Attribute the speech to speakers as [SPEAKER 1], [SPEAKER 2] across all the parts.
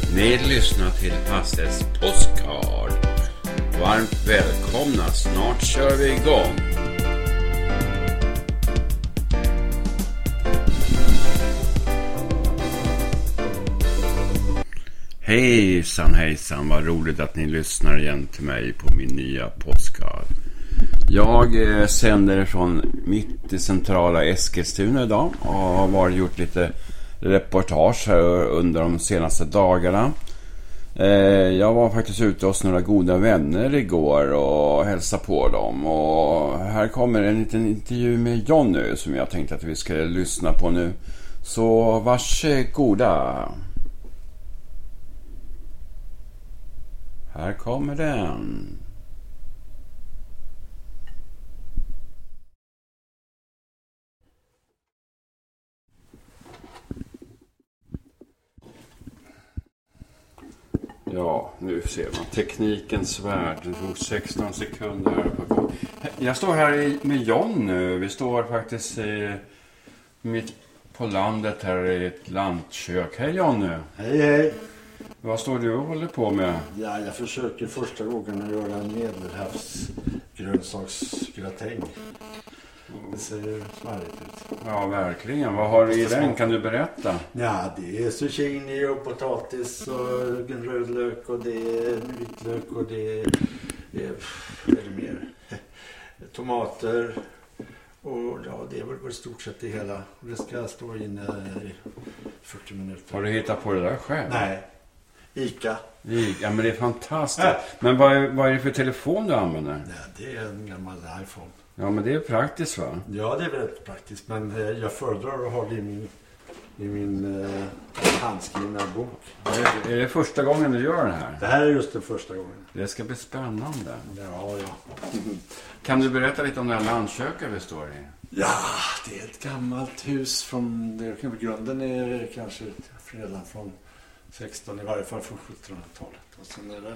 [SPEAKER 1] Ni lyssnar till Hasses Postcard. Varmt välkomna, snart kör vi igång. Hejsan, vad roligt att ni lyssnar igen till mig på min nya Postcard. Jag sänder från mitt i centrala Eskilstuna idag och har gjort lite reportage här under de senaste dagarna. Jag var faktiskt ute hos några goda vänner igår och hälsade på dem. Och här kommer en liten intervju med Jonny som jag tänkte att vi ska lyssna på nu. Så varsågoda. Här kommer den. Ja, nu ser man teknikens värld. Det tog 16 sekunder här på. Jag står här med John nu. Vi står faktiskt mitt på landet här i ett lantkök. Hej John.
[SPEAKER 2] Hej.
[SPEAKER 1] Vad står du och håller på med?
[SPEAKER 2] Ja, jag försöker första gången att göra en medelhavsgrönsaksgratäng. Det ser smarrigt ut.
[SPEAKER 1] Ja, verkligen. Vad har du i den? Kan du berätta?
[SPEAKER 2] Ja, det är zucchini och potatis och rödlök och det är vitlök och det är mer? Tomater och ja, det är väl stort sett det hela. Det ska stå inne i 40 minuter.
[SPEAKER 1] Har du hittat på det där själv?
[SPEAKER 2] Nej. Ica.
[SPEAKER 1] Ja, men det är fantastiskt. Men vad är det för telefon du använder?
[SPEAKER 2] Ja, det är en gammal iPhone.
[SPEAKER 1] Ja, men det är praktiskt, va?
[SPEAKER 2] Ja, det är väldigt praktiskt. Men jag föredrar att ha det i min handskrivna bok.
[SPEAKER 1] Är det första gången du gör det här?
[SPEAKER 2] Det här är just den första gången.
[SPEAKER 1] Det ska bli spännande.
[SPEAKER 2] Ja.
[SPEAKER 1] Kan du berätta lite om det här landköket vi står i?
[SPEAKER 2] Ja, det är ett gammalt hus från... Grunden är kanske redan från 16, i varje fall från 1700-talet. Och sen är det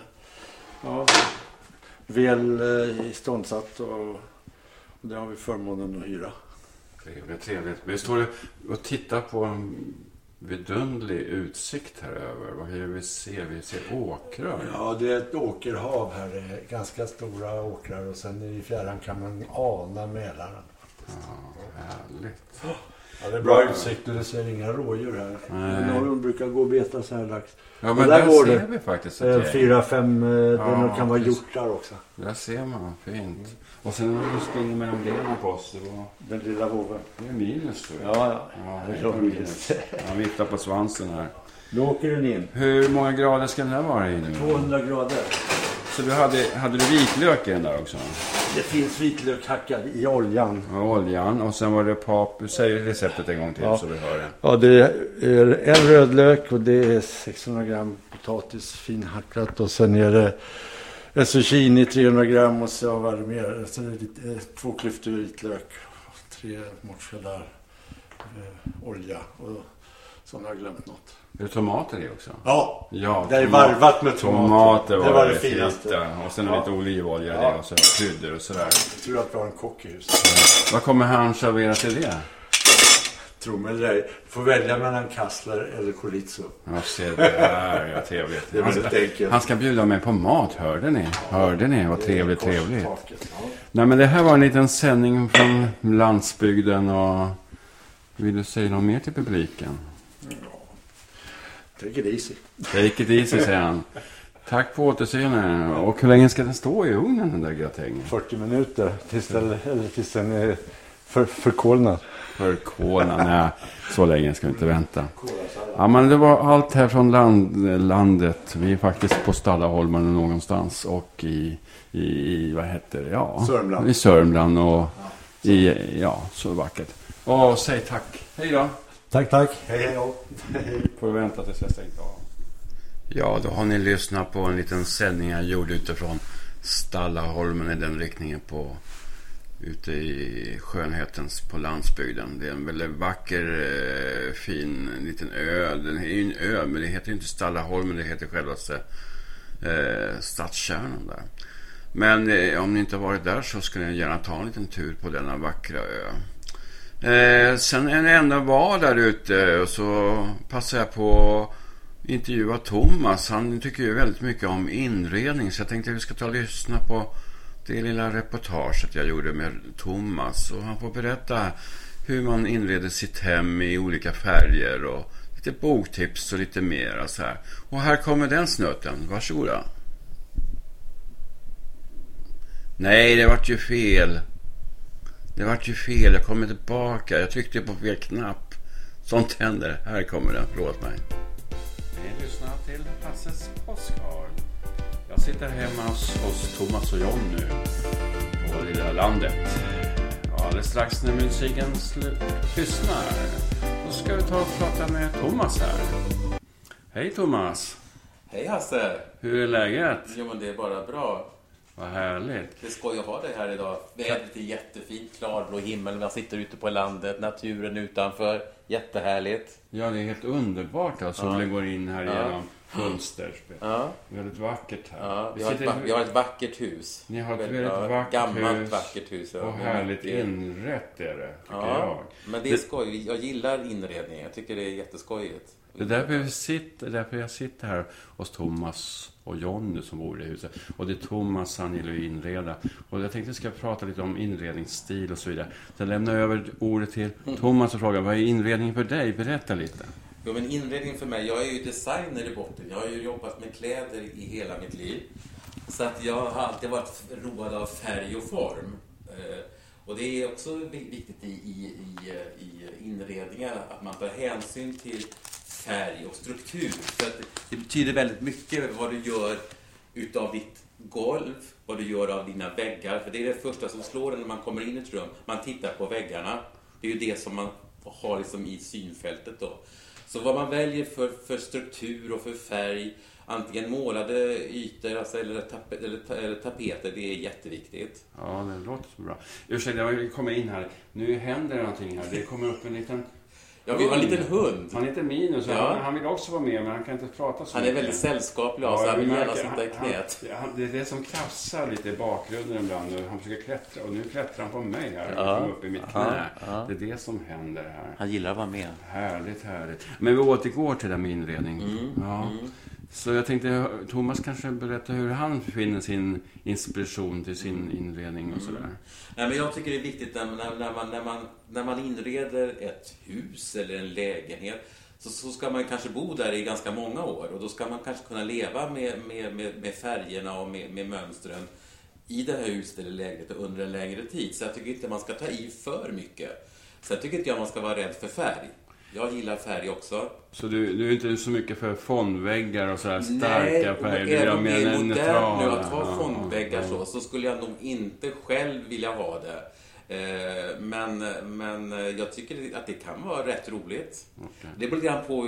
[SPEAKER 2] väl iståndsatt och det har vi förmånen att hyra.
[SPEAKER 1] Trevligt. Vi står och tittar på en vidundlig utsikt här över. Vad är det vi ser? Vi ser åkrar.
[SPEAKER 2] Ja, det är ett åkerhav här. Det är ganska stora åkrar och sen i fjärran kan man ana Mälaren.
[SPEAKER 1] Ja, härligt.
[SPEAKER 2] Ja, det är bra utsikt och det ser inga rådjur här. De brukar gå och beta så här dags.
[SPEAKER 1] Ja, men där går ser vi faktiskt.
[SPEAKER 2] 4-5, det kan vara hjortar också.
[SPEAKER 1] Där ser man, fint. Och sen när du springer mellan benen på oss.
[SPEAKER 2] Den lilla våven.
[SPEAKER 1] Det är minus då.
[SPEAKER 2] Ja, det är minus.
[SPEAKER 1] Han viftar på svansen här.
[SPEAKER 2] Då åker den in.
[SPEAKER 1] Hur många grader ska den här vara i nu?
[SPEAKER 2] 200 grader.
[SPEAKER 1] Så du hade du vitlök i den där också?
[SPEAKER 2] Det finns vitlök hackad i oljan.
[SPEAKER 1] Ja, oljan. Och sen var det säg receptet en gång till så vi hör det.
[SPEAKER 2] Ja, det är en rödlök och det är 600 gram potatis finhacklat. Och sen är det en zucchini 300 gram och så var det mer. Sen är det 2 klyftor vitlök, 3 mozzarella, olja och så har jag glömt något.
[SPEAKER 1] Är det tomater i också?
[SPEAKER 2] Ja,
[SPEAKER 1] det
[SPEAKER 2] är varvat med tomater.
[SPEAKER 1] Det var det finaste. Och sen lite olivolja och så kryddor och sådär.
[SPEAKER 2] Jag tror att vi har en kock i huset.
[SPEAKER 1] Vad kommer han servera till det?
[SPEAKER 2] Tro mig eller ej. Får välja mellan kassler eller chorizo.
[SPEAKER 1] Ja, se det här. Ja, trevligt.
[SPEAKER 2] Det är väldigt enkelt.
[SPEAKER 1] Han ska bjuda mig på mat, hörde ni? Hörde ni? Vad trevligt. Nej, men det här var en liten sändning från landsbygden och vill du säga något mer till publiken?
[SPEAKER 2] Take it easy.
[SPEAKER 1] Take it easy, säger han. Tack på återseende. Och hur länge ska den stå i ugnen, den där gratängen?
[SPEAKER 2] 40 minuter tills den är förkolnad.
[SPEAKER 1] Förkolnad, nej. Så länge ska vi inte vänta. Ja, men det var allt här från landet. Vi är faktiskt på Stallaholmen någonstans. Och i vad heter det? Ja,
[SPEAKER 2] Sörmland.
[SPEAKER 1] I Sörmland och så vackert. Och säg tack. Hej då.
[SPEAKER 2] Tack. Hej.
[SPEAKER 1] Får vänta tills jag stängt av. Ja, då har ni lyssnat på en liten sändning jag gjorde utifrån Stallaholmen i den riktningen ute i skönhetens på landsbygden. Det är en väldigt vacker, fin liten ö. Den är ju en ö, men det heter inte Stallaholmen, det heter själva stadskärnan där. Men om ni inte har varit där så skulle ni gärna ta en liten tur på denna vackra ö. Sen när jag ändå var där ute och så passade jag på intervjua Thomas. Han tycker ju väldigt mycket om inredning, så jag tänkte att vi ska ta och lyssna på det lilla reportaget jag gjorde med Thomas. Och han får berätta hur man inreder sitt hem i olika färger och lite boktips och lite mer och så här. Och här kommer den snöten. Varsågoda. Nej, det vart ju fel. Det vart ju fel. Jag kommer tillbaka. Jag tryckte på fel knapp. Sånt händer. Här kommer den. Förlåt mig. Ni lyssnar till Hasses Postkard. Jag sitter hemma hos Thomas och John nu. På lilla landet. Ja, alldeles strax när musiken tystnar. Då ska vi ta och prata med Thomas här. Hej Thomas.
[SPEAKER 3] Hej Hasse.
[SPEAKER 1] Hur är läget?
[SPEAKER 3] Jo, men det är bara bra.
[SPEAKER 1] Vad härligt.
[SPEAKER 3] Det ska jag ha dig här idag. Vädret är jättefint, klarblå himmel. Man sitter ute på landet, naturen utanför. Jättehärligt.
[SPEAKER 1] Ja, det är helt underbart då. Solen går in här genom fönster.
[SPEAKER 3] Ja.
[SPEAKER 1] Väldigt vackert här.
[SPEAKER 3] Ja, vi har ett vackert hus.
[SPEAKER 1] Ni har ett väldigt vackert
[SPEAKER 3] gammalt
[SPEAKER 1] hus.
[SPEAKER 3] Vackert hus. Ja.
[SPEAKER 1] Och härligt inrätt är det, tycker jag.
[SPEAKER 3] Men det är skoj. Jag gillar inredningen. Jag tycker det är jätteskojigt.
[SPEAKER 1] Det är därför jag sitter här hos Thomas och Jonny som bor i huset. Och det är Thomas, han gillar ju inreda. Och jag tänkte att jag ska prata lite om inredningsstil och så vidare. Så jag lämnar över ordet till Thomas och frågar, vad är inredningen för dig? Berätta lite.
[SPEAKER 3] Jo, men inredning för mig, jag är ju designer i botten. Jag har ju jobbat med kläder i hela mitt liv. Så att jag har alltid varit road av färg och form. Och det är också viktigt i inredningar att man tar hänsyn till färg och struktur. Så att det betyder väldigt mycket vad du gör utav ditt golv, vad du gör av dina väggar. För det är det första som slår en när man kommer in i ett rum. Man tittar på väggarna. Det är ju det som man har liksom i synfältet då. Så vad man väljer för struktur och för färg, antingen målade ytor alltså, eller tapeter, det är jätteviktigt.
[SPEAKER 1] Ja, det låter så bra. Ursäkta, jag vill komma in här. Nu händer det någonting här. Det kommer upp en liten...
[SPEAKER 3] Ja, vi har en liten hund.
[SPEAKER 1] Han heter Minus.
[SPEAKER 3] Ja.
[SPEAKER 1] Han vill också vara med, men han kan inte prata så
[SPEAKER 3] Han är väldigt sällskaplig, så han vill gärna sitta i knät.
[SPEAKER 1] Det är det som krafsar lite i bakgrunden ibland. Han försöker klättra, och nu klättrar han på mig här. Ja. Upp i mitt knä. Ja. Det är det som händer här.
[SPEAKER 3] Han gillar att vara med.
[SPEAKER 1] Härligt. Men vi återgår till det med inredning. Så jag tänkte, Thomas kanske berätta hur han finner sin inspiration till sin inredning och sådär.
[SPEAKER 3] Nej, men jag tycker det är viktigt när man inreder ett hus eller en lägenhet, så ska man kanske bo där i ganska många år. Och då ska man kanske kunna leva med färgerna och med mönstren i det här huset eller lägenheten under en längre tid. Så jag tycker inte man ska ta i för mycket. Så jag tycker inte man ska vara rädd för färg. Jag gillar färg också. Så
[SPEAKER 1] du är inte så mycket för fondväggar och sådär starka färger?
[SPEAKER 3] Nej, även om det är modernt nu att ha fondväggar så skulle jag nog inte själv vilja ha det. Men jag tycker att det kan vara rätt roligt. Okay. Det beror lite på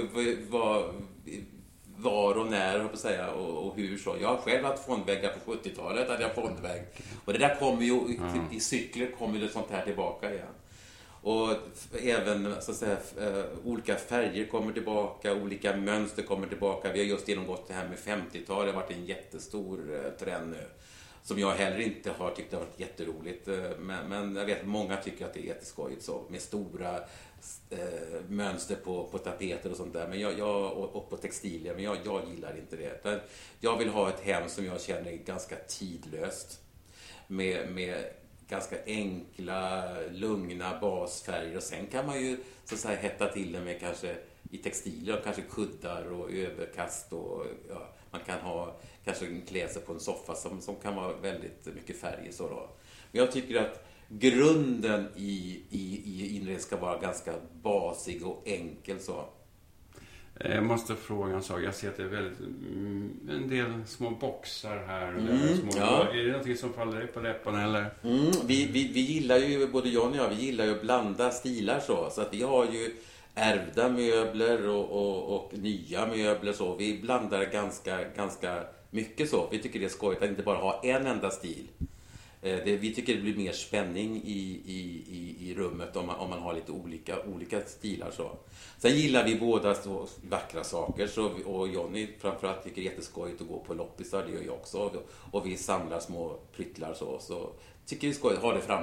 [SPEAKER 3] var och när, jag på säga, och hur så. Jag har själv haft fondväggar på 70-talet, hade jag fondvägg. Och det där kommer ju, i cykler kommer det sånt här tillbaka igen. Och även så att säga, olika färger kommer tillbaka, olika mönster kommer tillbaka. Vi har just genomgått det här med 50-tal. Det har varit en jättestor trend nu. Som jag heller inte har tyckt det har varit jätteroligt. Men jag vet att många tycker att det är jätteskojigt så. Med stora mönster på tapeter och sånt där. Men och på textilier. Men jag gillar inte det. Jag vill ha ett hem som jag känner är ganska tidlöst. Med ganska enkla, lugna basfärger. Och sen kan man ju så att säga hetta till det med kanske i textilier, kanske kuddar och överkast. Och, ja, man kan ha kanske en klädsel på en soffa som kan vara väldigt mycket färg. Så då. Men jag tycker att grunden i inredning ska vara ganska basig och enkel så.
[SPEAKER 1] Jag måste fråga en sak. Jag ser att det är väldigt en del små boxar här. Och är det någonting som faller dig på läpparna eller?
[SPEAKER 3] Vi gillar ju, både John och jag, vi gillar ju att blanda stilar så att vi har ju ärvda möbler och nya möbler så. Vi blandar ganska mycket så. Vi tycker det är skojigt att inte bara ha en enda stil. Vi tycker det blir mer spänning i rummet om man har lite olika stilar så. Sen gillar vi båda så vackra saker och Jonny framförallt tycker det är jätteskojigt att gå på loppisar, det gör jag också. Och vi samlar små pryttlar så tycker vi skojigt att ha det framme.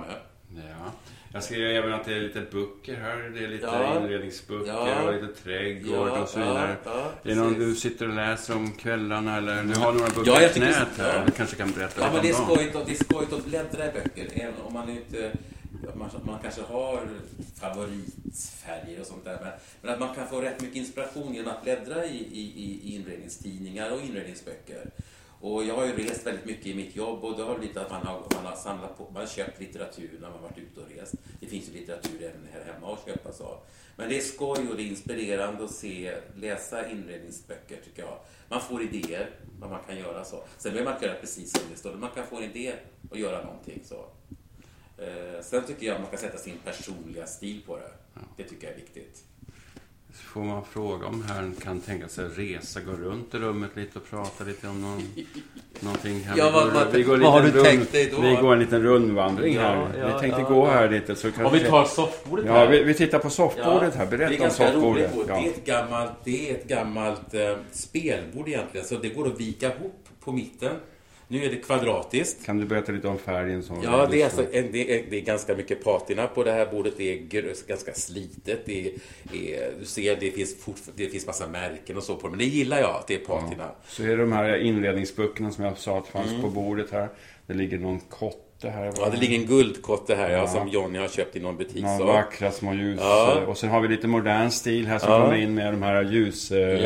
[SPEAKER 1] Ja. Jag ser även att det är lite böcker här. Det är lite inredningsböcker och lite trädgård och så vidare. Är det någon du sitter och läser om kvällarna? Eller du har några böcker i knät här. Du kanske kan berätta lite om dem.
[SPEAKER 3] Det är skojigt att bläddra i böcker. Även om man inte... Man kanske har favoritfärger och sånt där. Men att man kan få rätt mycket inspiration genom att bläddra i inredningstidningar och inredningsböcker. Och jag har ju rest väldigt mycket i mitt jobb och det har blivit att man har samlat på, man har köpt litteratur när man varit ute och rest. Det finns ju litteratur även här hemma att köpa så. Men det är skoj och det är inspirerande att läsa inredningsböcker tycker jag. Man får idéer vad man kan göra så. Sen behöver man göra precis som det står, men man kan få en idé och göra någonting så. Sen tycker jag att man kan sätta sin personliga stil på det. Det tycker jag är viktigt.
[SPEAKER 1] Så får man fråga om här kan tänka sig resa, gå runt i rummet lite och prata lite om någonting här.
[SPEAKER 3] Vad har du tänkt dig då?
[SPEAKER 1] Vi går en liten rundvandring här. Vi tänkte gå här lite. Så
[SPEAKER 3] om vi tar soffbordet här.
[SPEAKER 1] Vi tittar på soffbordet här. Berätta om soffbordet.
[SPEAKER 3] Det är ett gammalt spelbord egentligen. Så det går att vika ihop på mitten. Nu är det kvadratiskt.
[SPEAKER 1] Kan du berätta lite om färgen? Som
[SPEAKER 3] det är ganska mycket patina på det här bordet. Det är ganska slitet. Du ser, det finns massa märken och så på det. Men det gillar jag, att det är patina.
[SPEAKER 1] Ja. Så är det de här inredningsböckerna som jag sa att fanns på bordet här. Det ligger någon kotte här.
[SPEAKER 3] Ja, det ligger en guldkotte här som Johnny har köpt i någon butik.
[SPEAKER 1] Några vackra små ljus. Ja. Och sen har vi lite modern stil här som kommer in med de här ljus.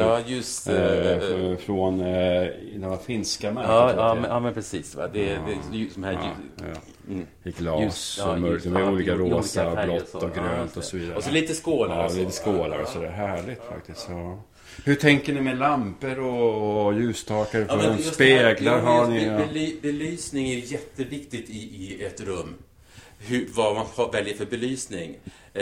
[SPEAKER 1] Från några finska märken.
[SPEAKER 3] Ja, men precis. Va? Det är de här
[SPEAKER 1] i glas och mörkt med olika rosa, blått och grönt och så vidare.
[SPEAKER 3] Och så lite skålar.
[SPEAKER 1] Ja, lite skålar och så där. Härligt faktiskt. Ja. Hur tänker ni med lampor och ljusstakar? För speglar har ni?
[SPEAKER 3] Belysning är jätteviktigt i ett rum. Vad man väljer för belysning.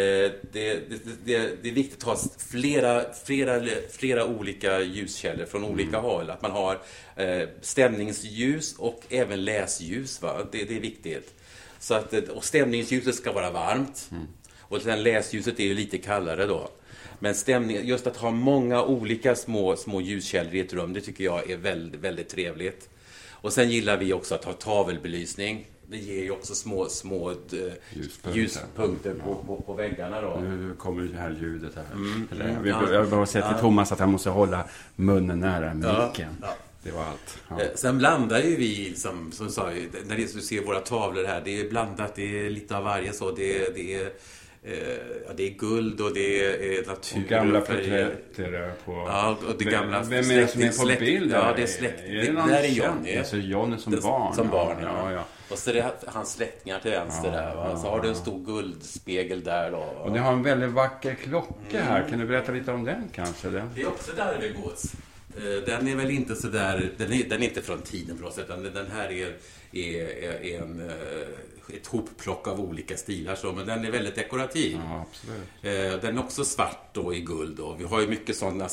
[SPEAKER 3] Det är viktigt att ha flera olika ljuskällor från olika håll. Att man har stämningsljus och även läsljus. Va? Det är viktigt. Så att, och stämningsljuset ska vara varmt. Och sen läsljuset är ju lite kallare då. Men just att ha många olika små ljuskällor i ett rum, det tycker jag är väldigt, väldigt trevligt. Och sen gillar vi också att ha tavelbelysning. Det ger ju också små ljuspunkter på väggarna då.
[SPEAKER 1] Nu kommer det här ljudet här. Jag bara säga till Thomas att han måste hålla munnen nära micken. Ja. Det var allt. Ja.
[SPEAKER 3] Sen blandar ju vi, som sa, när du ser våra tavlor här, det är blandat, det är lite av varje så. Det är guld och det är natur.
[SPEAKER 1] Och gamla porträtter på...
[SPEAKER 3] Ja, och det gamla...
[SPEAKER 1] Vem är det som är på bild?
[SPEAKER 3] Ja, det är släkt.
[SPEAKER 1] Det där är Johnny. Alltså Johnny som barn.
[SPEAKER 3] Som barn, ja. Och så är det hans släktingar till vänster där. Va? Så har du en stor guldspegel där då.
[SPEAKER 1] Och ni har en väldigt vacker klocka här. Kan du berätta lite om den kanske?
[SPEAKER 3] Det är också där det gods. Den är väl inte så där... Den är inte från tiden för oss. Utan den här är ett hopplock av olika stilar så, men den är väldigt dekorativ.
[SPEAKER 1] Ja, absolut.
[SPEAKER 3] Den är också svart då i guld då. Vi har ju mycket sådana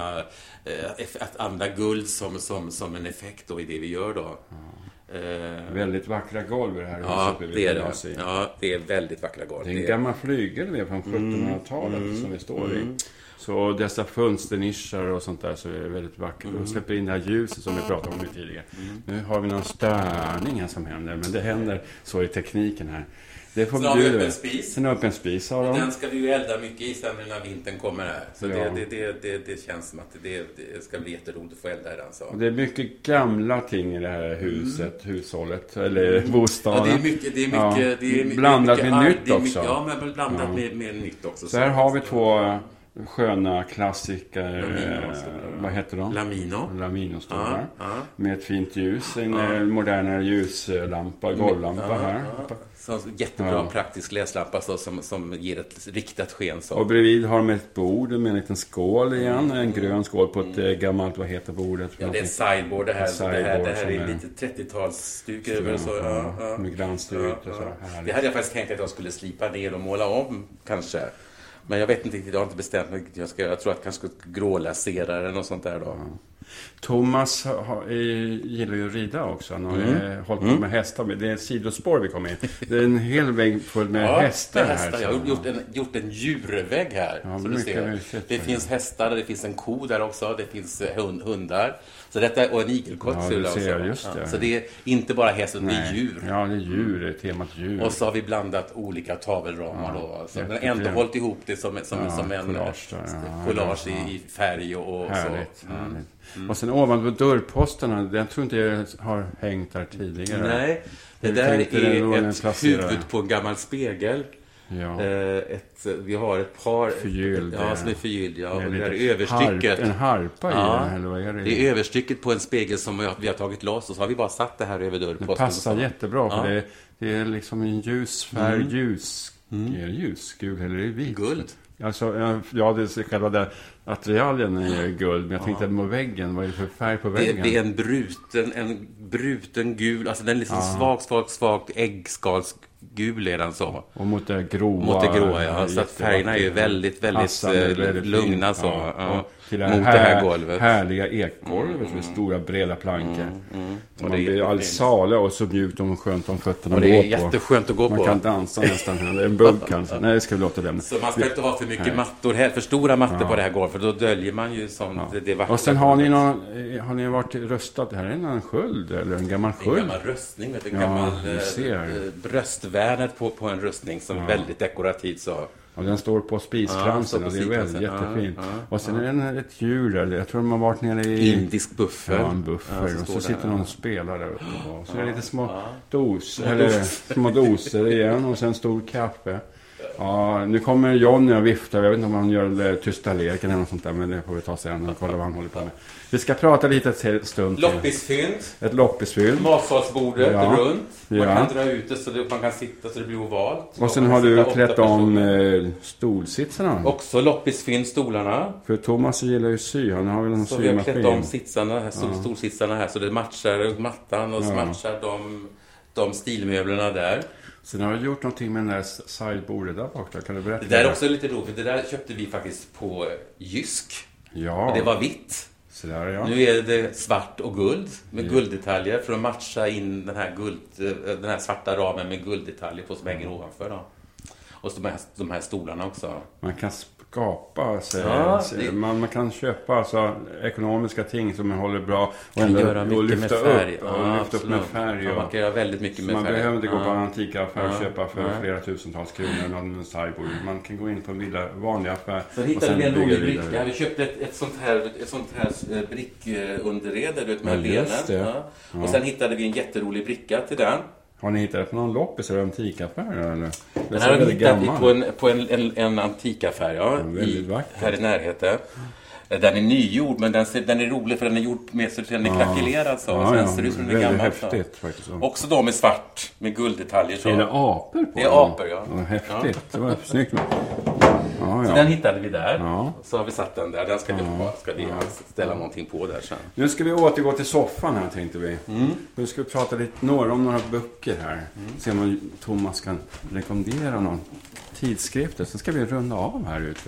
[SPEAKER 3] att använda guld som en effekt då i det vi gör då.
[SPEAKER 1] Väldigt vackra golv det här.
[SPEAKER 3] Ja, det är det. Ja, det är väldigt vackra golv.
[SPEAKER 1] Det är en gammal flygel från 1700-talet som vi står i. Så dessa fönsternischer och sånt där så är det väldigt vackert. Och släpper in det här ljuset som vi pratade om tidigare. Nu har vi någon störning här som händer. Men det händer så i tekniken här. Det får
[SPEAKER 3] sen har vi öppen spis.
[SPEAKER 1] Sen öppen spis har de.
[SPEAKER 3] Den ska vi ju elda mycket i sen när vintern kommer här. Så det känns som att det ska bli jätteroligt att få elda i den. Så.
[SPEAKER 1] Och det är mycket gamla ting i det här hushållet. Eller bostaden.
[SPEAKER 3] Ja, det är mycket
[SPEAKER 1] blandat med nytt också.
[SPEAKER 3] Ja, men blandat med nytt också.
[SPEAKER 1] Så här har vi två... sköna klassiker. Vad heter de? Lamino står här. Med ett fint ljus. En modernare ljuslampa, golvlampa här.
[SPEAKER 3] Så jättebra praktisk läslampa som ger ett riktat sken. Så.
[SPEAKER 1] Och bredvid har de ett bord med en liten skål igen. En grön skål på ett gammalt, vad heter bordet?
[SPEAKER 3] Ja, det är ett sideboard det här. Det här är lite 30-talsstuk över. Så,
[SPEAKER 1] med glansstut och så.
[SPEAKER 3] Det hade jag faktiskt tänkt att jag skulle slipa ner och måla om kanske. Men jag vet inte riktigt, jag har inte bestämt mig. Jag tror att jag kanske ska grålasera den och sånt där då.
[SPEAKER 1] Thomas gillar ju att rida också. Han har hållit på med hästar. Det är ett sidospår vi kommer in. Det är en hel vägg full med hästar här.
[SPEAKER 3] Jag har gjort en djurvägg här.
[SPEAKER 1] Ja,
[SPEAKER 3] så du ser. Det finns hästar, det finns en ko där också. Det finns hundar. Så detta, och en igelkott. Så det är inte bara häst, utan det är djur.
[SPEAKER 1] Ja, det är djur. Det är temat djur.
[SPEAKER 3] Och så har vi blandat olika tavelramar då. Så men ändå hållit ihop det som en collage i färg och
[SPEAKER 1] härligt,
[SPEAKER 3] så.
[SPEAKER 1] Härligt. Och sen ovanpå dörrposterna, den tror inte jag har hängt där tidigare.
[SPEAKER 3] Nej, det där är ett huvud på en gammal spegel. Ja. Vi har ett par
[SPEAKER 1] förgylld,
[SPEAKER 3] som är förgylld, och det är överstycket.
[SPEAKER 1] En harpa i den, eller vad är det?
[SPEAKER 3] Det är överstycket på en spegel som vi har tagit loss, och så har vi bara satt det här över dörrposten.
[SPEAKER 1] Det passar jättebra, för det är liksom en ljus färg, är det ljusgul eller är det vit?
[SPEAKER 3] Guld.
[SPEAKER 1] Alltså, det är själva där attiraljen är guld, men jag tänkte på väggen, vad är det för färg på väggen?
[SPEAKER 3] Det är en bruten gul, alltså den är liksom svagt äggskalsgul är den så.
[SPEAKER 1] Och mot det gråa.
[SPEAKER 3] Så att färgerna är ju väldigt lugna så.
[SPEAKER 1] Till det här golvet. Härliga ekgolvet med stora breda plankor. Och man blir allsala och så mjukt och skönt om fötterna.
[SPEAKER 3] Och det är jätteskönt att gå på.
[SPEAKER 1] Man kan dansa nästan. Det är en bugg kanske. Nej, det ska vi låta dem.
[SPEAKER 3] Så man ska inte ha för mycket mattor här, för stora mattor på det här golvet, för då döljer man ju sånt. Det
[SPEAKER 1] och sen har ni varit röstat här? Är det en sköld eller en gammal sköld?
[SPEAKER 3] En gammal röstning, en gammal bröstvärnet på en rustning som är väldigt dekorativ så.
[SPEAKER 1] Och den står på spiskransen och det är väldigt jättefint. Och sen är det ett djur där. Jag tror de har varit nere i...
[SPEAKER 3] Indisk buffer.
[SPEAKER 1] Ja, en buffer. Och så sitter någon och spelar där uppe. Och så är det lite små doser igen. Och sen stor kaffe. Ja, nu kommer Johnny och viftar. Jag vet inte om han gör tysta leken eller något sånt där. Men det får vi ta sen och kolla vad han håller på med. Vi ska prata lite ett stund.
[SPEAKER 3] Loppisfynd.
[SPEAKER 1] Ett loppisfynd.
[SPEAKER 3] Matsalsbordet runt. Man kan dra ut det så att man kan sitta så det blir ovalt.
[SPEAKER 1] Och sen har du klätt om stolsitsarna.
[SPEAKER 3] Också loppisfynd stolarna.
[SPEAKER 1] För Thomas gillar ju sy. Han har väl en symaskin.
[SPEAKER 3] Så vi har klätt om sitsarna här, stolsitsarna här. Så det matchar mattan och så matchar de stilmöblerna där.
[SPEAKER 1] Sen har du gjort någonting med den där sidebordet där bak. Kan du berätta?
[SPEAKER 3] Det där är också lite roligt. Det där köpte vi faktiskt på Jysk.
[SPEAKER 1] Ja.
[SPEAKER 3] Och det var vitt.
[SPEAKER 1] Så där, ja.
[SPEAKER 3] Nu är det svart och guld med gulddetaljer för att matcha in den här svarta ramen med gulddetaljer på som hänger ovanför då. Och så de här stolarna också.
[SPEAKER 1] Man kan skapa sig. Man kan köpa alltså ekonomiska ting som håller bra och
[SPEAKER 3] kan göra mycket
[SPEAKER 1] lyfta
[SPEAKER 3] med färg.
[SPEAKER 1] Lyfta upp med färg.
[SPEAKER 3] Man kan göra väldigt mycket med
[SPEAKER 1] färg. Man behöver inte gå på en antikaffär och köpa för flera tusentals kronor någon sideboard. Man kan gå in på en vanlig affär.
[SPEAKER 3] Så hittade vi en rolig bricka. Vi köpte ett sånt här brickunderrede med benen. Och sen hittade vi en jätterolig bricka till den.
[SPEAKER 1] Har ni hittat på någon loppis eller antikaffär? Eller?
[SPEAKER 3] Den här har vi hittat på en antikaffär, här i närheten. Den är nygjord, men den är rolig för den är gjord med så den är krackelerad så. Den ser ut som den är gammal.
[SPEAKER 1] Häftigt faktiskt.
[SPEAKER 3] Också då med svart, med gulddetaljer. Så.
[SPEAKER 1] Är det apor på?
[SPEAKER 3] Det är apor, ja.
[SPEAKER 1] Häftigt, det var snyggt.
[SPEAKER 3] Så den hittade vi där. Så har vi satt den där. Den ska vi ställa någonting på där sen.
[SPEAKER 1] Nu ska vi återgå till soffan här, tänkte vi. Nu ska vi prata lite om några böcker här. Se om Thomas kan rekommendera någon tidskrifter. Sen ska vi runda av här ute.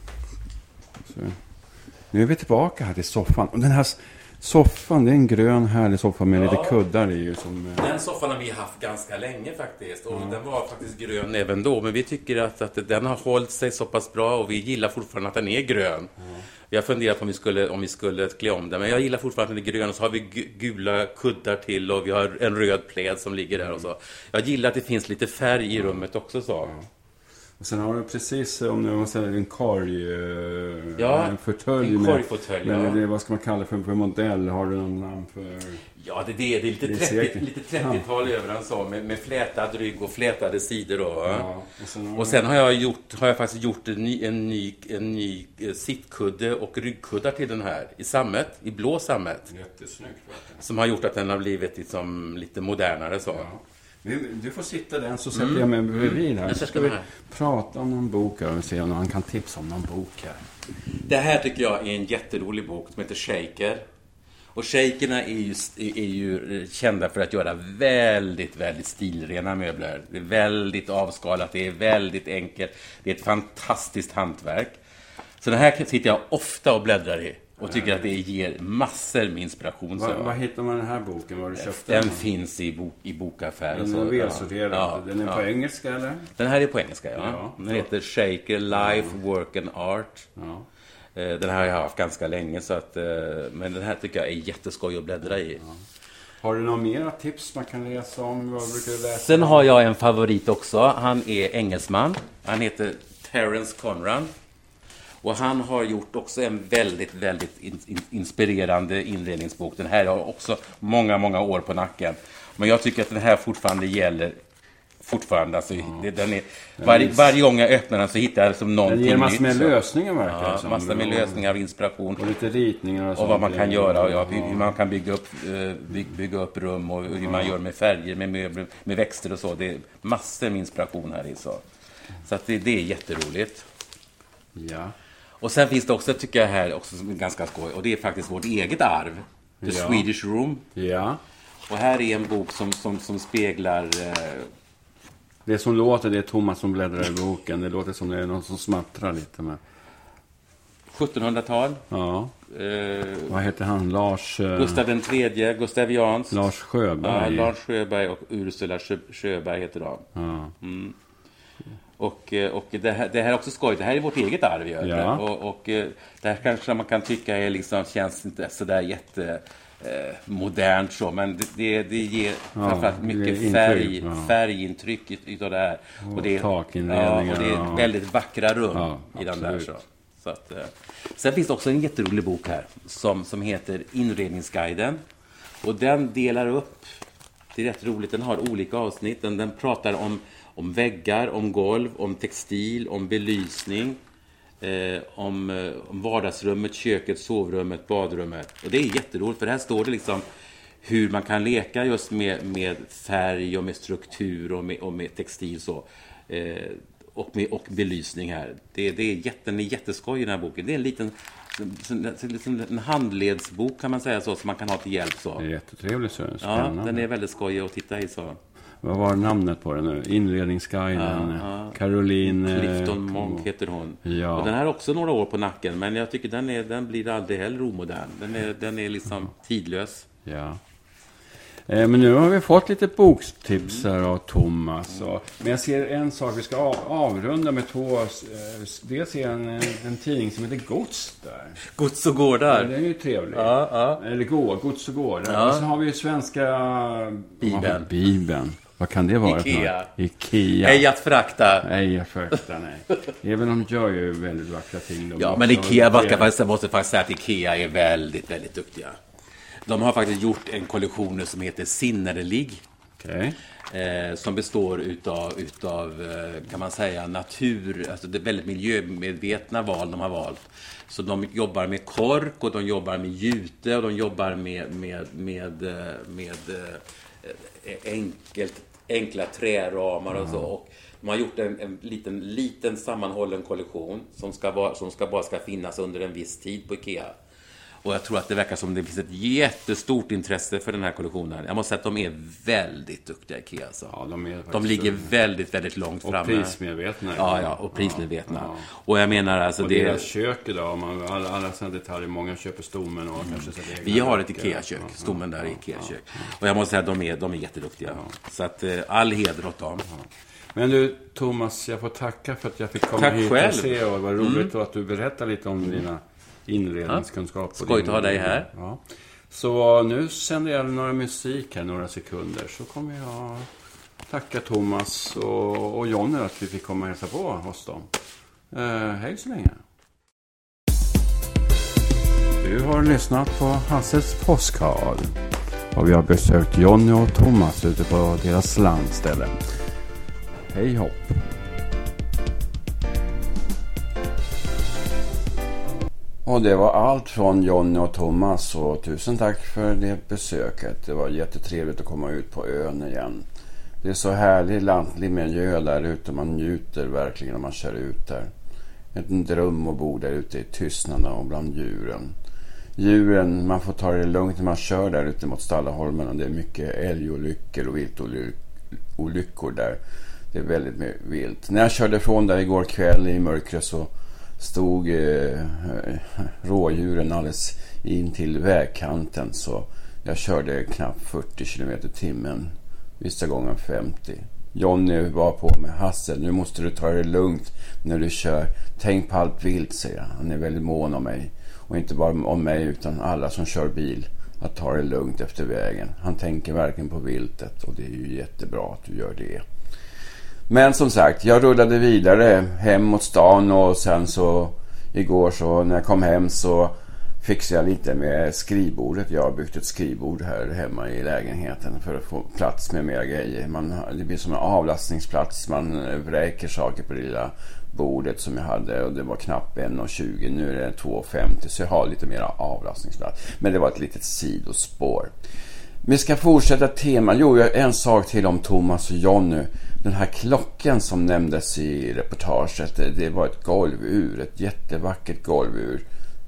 [SPEAKER 1] Så. Nu är vi tillbaka här till soffan. Och den här soffan, det är en grön härlig soffa med lite kuddar i.
[SPEAKER 3] Den soffan har vi haft ganska länge faktiskt. Och den var faktiskt grön även då. Men vi tycker att den har hållit sig så pass bra. Och vi gillar fortfarande att den är grön. Vi har funderat på om vi skulle klä om den. Men jag gillar fortfarande att den är grön. Och så har vi gula kuddar till. Och vi har en röd pläd som ligger där. Och så. Jag gillar att det finns lite färg i rummet också så.
[SPEAKER 1] Och sen har du precis, om du måste säga, en korg,
[SPEAKER 3] en
[SPEAKER 1] fåtölj med, det, vad ska man kalla för modell? Har du någon namn för?
[SPEAKER 3] Ja, det är lite 30-tal över den så, med flätad rygg och flätade sidor då. Och sen har jag faktiskt gjort en ny sittkudde och ryggkuddar till den här i sammet, i blå sammet.
[SPEAKER 1] Jättesnyggt.
[SPEAKER 3] Som har gjort att den har blivit liksom lite modernare så.
[SPEAKER 1] Ja. Du får sitta där så sätter jag mig bredvid här. Så ska vi prata om någon bok här och se om han kan tipsa om någon bok här.
[SPEAKER 3] Det här tycker jag är en jätterolig bok som heter Shaker. Och shakerna är ju kända för att göra väldigt, väldigt stilrena möbler. Det är väldigt avskalat, det är väldigt enkelt. Det är ett fantastiskt hantverk. Så den här sitter jag ofta och bläddrar i. Och tycker att det ger massor med inspiration.
[SPEAKER 1] Vad hittar man den här boken? Var du köpte
[SPEAKER 3] den? Finns i bokaffärer.
[SPEAKER 1] Den är välsorterad. Ja. Den är på engelska eller? Den
[SPEAKER 3] här är på engelska, ja. Den heter Shaker, Life, Work and Art. Ja. Den här har jag haft ganska länge. Så att, men den här tycker jag är jätteskoj att bläddra i. Ja.
[SPEAKER 1] Har du några mera tips man kan läsa om? Vad brukar du läsa?
[SPEAKER 3] Sen har jag en favorit också. Han är engelsman. Han heter Terence Conran. Och han har gjort också en väldigt, väldigt inspirerande inredningsbok. Den här har också många, många år på nacken. Men jag tycker att den här fortfarande gäller. Fortfarande. Alltså, den är, varje gång jag öppnar den så hittar jag som någonting nytt. Den ger massor med
[SPEAKER 1] lösningar verkar
[SPEAKER 3] det som. Massor med lösningar av inspiration.
[SPEAKER 1] Och lite ritningar och
[SPEAKER 3] vad man kan göra. Och hur man kan bygga upp rum. Och hur man gör med färger, med möbler, med växter och så. Det är massor med inspiration här i. Så att det är jätteroligt.
[SPEAKER 1] Ja.
[SPEAKER 3] Och sen finns det också, tycker jag här, också som är ganska skoj. Och det är faktiskt vårt eget arv. The Swedish Room.
[SPEAKER 1] Ja.
[SPEAKER 3] Och här är en bok som speglar...
[SPEAKER 1] Det som låter, det är Thomas som bläddrar i boken. Det låter som det är någon som smattrar lite med.
[SPEAKER 3] 1700-tal.
[SPEAKER 1] Ja. Vad heter han? Lars...
[SPEAKER 3] Gustav den tredje, Gustav Jans.
[SPEAKER 1] Lars Sjöberg.
[SPEAKER 3] Ja, Lars Sjöberg och Ursula Sjöberg heter de.
[SPEAKER 1] Ja.
[SPEAKER 3] Mm. Och det här är också skoj. Det här är vårt eget arv.
[SPEAKER 1] Ja.
[SPEAKER 3] Och det här kanske man kan tycka är liksom, känns inte så där jättemodernt så. Men det ger framförallt mycket färgintryck utav det här. Och det är väldigt vackra rum i den där. Så att, sen finns det också en jätterolig bok här som heter Inredningsguiden. Och den delar upp, det är rätt roligt, den har olika avsnitt. Den pratar om väggar, om golv, om textil, om belysning, om vardagsrummet, köket, sovrummet, badrummet. Och det är jätteroligt, för här står det liksom hur man kan leka just med färg och med struktur och med textil så. Och belysning här. Den är jätteskoj i den här boken. Det är en liten en handledsbok kan man säga så, som man kan ha till hjälp så.
[SPEAKER 1] Det är jättetrevligt så.
[SPEAKER 3] Ja, den är väldigt skoj att titta i så.
[SPEAKER 1] Vad var namnet på den nu? Inredningsguiden. Caroline
[SPEAKER 3] Clifton Monk heter hon.
[SPEAKER 1] Ja.
[SPEAKER 3] Och den här har också några år på nacken, men jag tycker den blir aldrig heller omodern. Den är liksom tidlös.
[SPEAKER 1] Ja. Men nu har vi fått lite boktips här av Thomas. Men jag ser en sak, vi ska avrunda med två. Dels är en tidning som heter Gods där.
[SPEAKER 3] Gods och gårdar.
[SPEAKER 1] Ja, det är ju trevligt.
[SPEAKER 3] Ja.
[SPEAKER 1] Eller Gods och gårdar.
[SPEAKER 3] Ja.
[SPEAKER 1] Och så har vi ju svenska...
[SPEAKER 3] Bibeln.
[SPEAKER 1] Vad kan det vara? Ikea.
[SPEAKER 3] Ej att förakta.
[SPEAKER 1] Nej. Även de gör ju väldigt vackra ting.
[SPEAKER 3] Men Ikea, måste faktiskt säga att Ikea är väldigt, väldigt duktiga. De har faktiskt gjort en kollektion som heter Sinnerlig.
[SPEAKER 1] Okay.
[SPEAKER 3] Som består utav kan man säga natur, alltså det är väldigt miljömedvetna val de har valt. Så de jobbar med kork och de jobbar med jute och de jobbar med enkla träramar och så. Och de har gjort en liten sammanhållen kollektion som bara ska finnas under en viss tid på Ikea. Och jag tror att det verkar som det finns ett jättestort intresse för den här kollektionen. Jag måste säga att de är väldigt duktiga Ikea. Alltså.
[SPEAKER 1] Ja,
[SPEAKER 3] de ligger väldigt, väldigt långt framme.
[SPEAKER 1] Och prismedvetna.
[SPEAKER 3] Ja, och prismedvetna. Ja. Och jag menar alltså...
[SPEAKER 1] Och deras kök idag, alla sådana detaljer, många köper stommen och kanske sätter egna.
[SPEAKER 3] Vi har ett Ikea-kök, stommen där är Ikea-kök. Och jag måste säga att de är jätteduktiga. Så att all heder åt dem.
[SPEAKER 1] Men du, Thomas, jag får tacka för att jag fick komma hit och se. Och det var roligt att du berättade lite om dina inredningskunskap.
[SPEAKER 3] Skojt att ha dig här.
[SPEAKER 1] Ja. Så nu sänder jag några musik här, några sekunder. Så kommer jag tacka Thomas och Jonny att vi fick komma och hälsa på hos dem. Hej så länge. Du har lyssnat på Hasses postkard. Och vi har besökt Jonny och Thomas ute på deras landställe. Hej hopp. Och det var allt från Jonny och Thomas, och tusen tack för det besöket. Det var jättetrevligt att komma ut på ön igen. Det är så härlig lantlig miljö där ute, man njuter verkligen när man kör ut där. En dröm att bo där ute i tystnaden och bland djuren. Man får ta det lugnt när man kör där ute mot Stallaholmen, och det är mycket älgolyckor och viltolyckor där. Det är väldigt vilt. När jag körde från där igår kväll i mörkret så stod rådjuren alldeles in till vägkanten, så jag körde knappt 40 km/h, vissa gånger 50. Jonny var på med: Hasse, nu måste du ta det lugnt när du kör. Tänk på allt vilt, säger han. Han är väldigt mån om mig. Och inte bara om mig utan alla som kör bil. Att ta det lugnt efter vägen. Han tänker verkligen på viltet, och det är ju jättebra att du gör det. Men som sagt, jag rullade vidare hem mot stan, och sen så igår så när jag kom hem så fixade jag lite med skrivbordet. Jag har byggt ett skrivbord här hemma i lägenheten för att få plats med mer grejer. Det blir som en avlastningsplats. Man vräker saker på det lilla bordet som jag hade, och det var knappt 1,20. Nu är det 2,50, så jag har lite mer avlastningsplats. Men det var ett litet sidospår. Vi ska fortsätta tema. Jo, en sak till om Thomas och Jonny. Den här klockan som nämndes i reportaget, det var ett golvur, ett jättevackert golvur.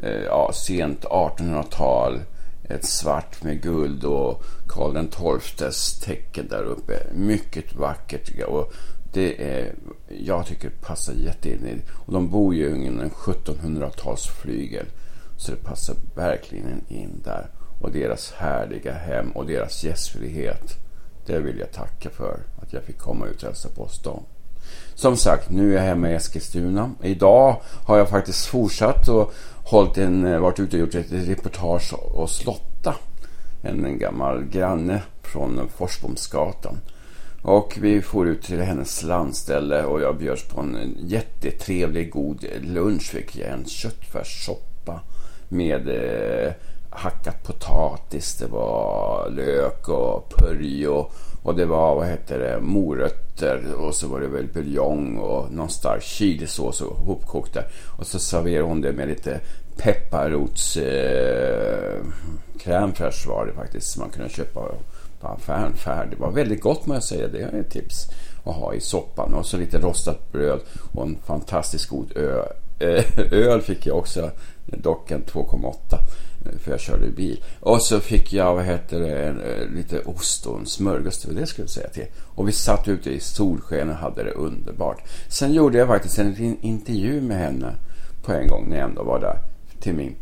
[SPEAKER 1] Sent 1800-tal, ett svart med guld och Karl XII:s tecken där uppe. Mycket vackert, och det är, jag tycker det passar jätteinne. Och de bor ju i en 1700-talsflygel, så det passar verkligen in där. Och deras härliga hem och deras gästfrihet, det vill jag tacka för, att jag fick komma ut och hälsa på oss dem. Som sagt, nu är jag hemma i Eskilstuna. Idag har jag faktiskt fortsatt och varit ute och gjort ett reportage hos Lotta, en gammal granne från Forsbomsgatan. Och vi får ut till hennes landställe, och jag bjöds på en jättetrevlig god lunch. Fick jag en köttfärssoppa med hackat potatis, det var lök och purj och det var morötter, och så var det väl buljong och någon stark chilisås och hopkokt där. Och så serverade hon det med lite pepparrots crème fraîche var det faktiskt, som man kunde köpa på affären färdig. Det var väldigt gott, må jag säga. Det är ett tips att ha i soppan. Och så lite rostat bröd och en fantastiskt god öl fick jag också, dock en 2,8, för jag körde bil. Och så fick jag lite ost och en smörgås, det skulle jag säga till. Och vi satt ute i solsken och hade det underbart. Sen gjorde jag faktiskt en intervju med henne på en gång när jag ändå var där, till min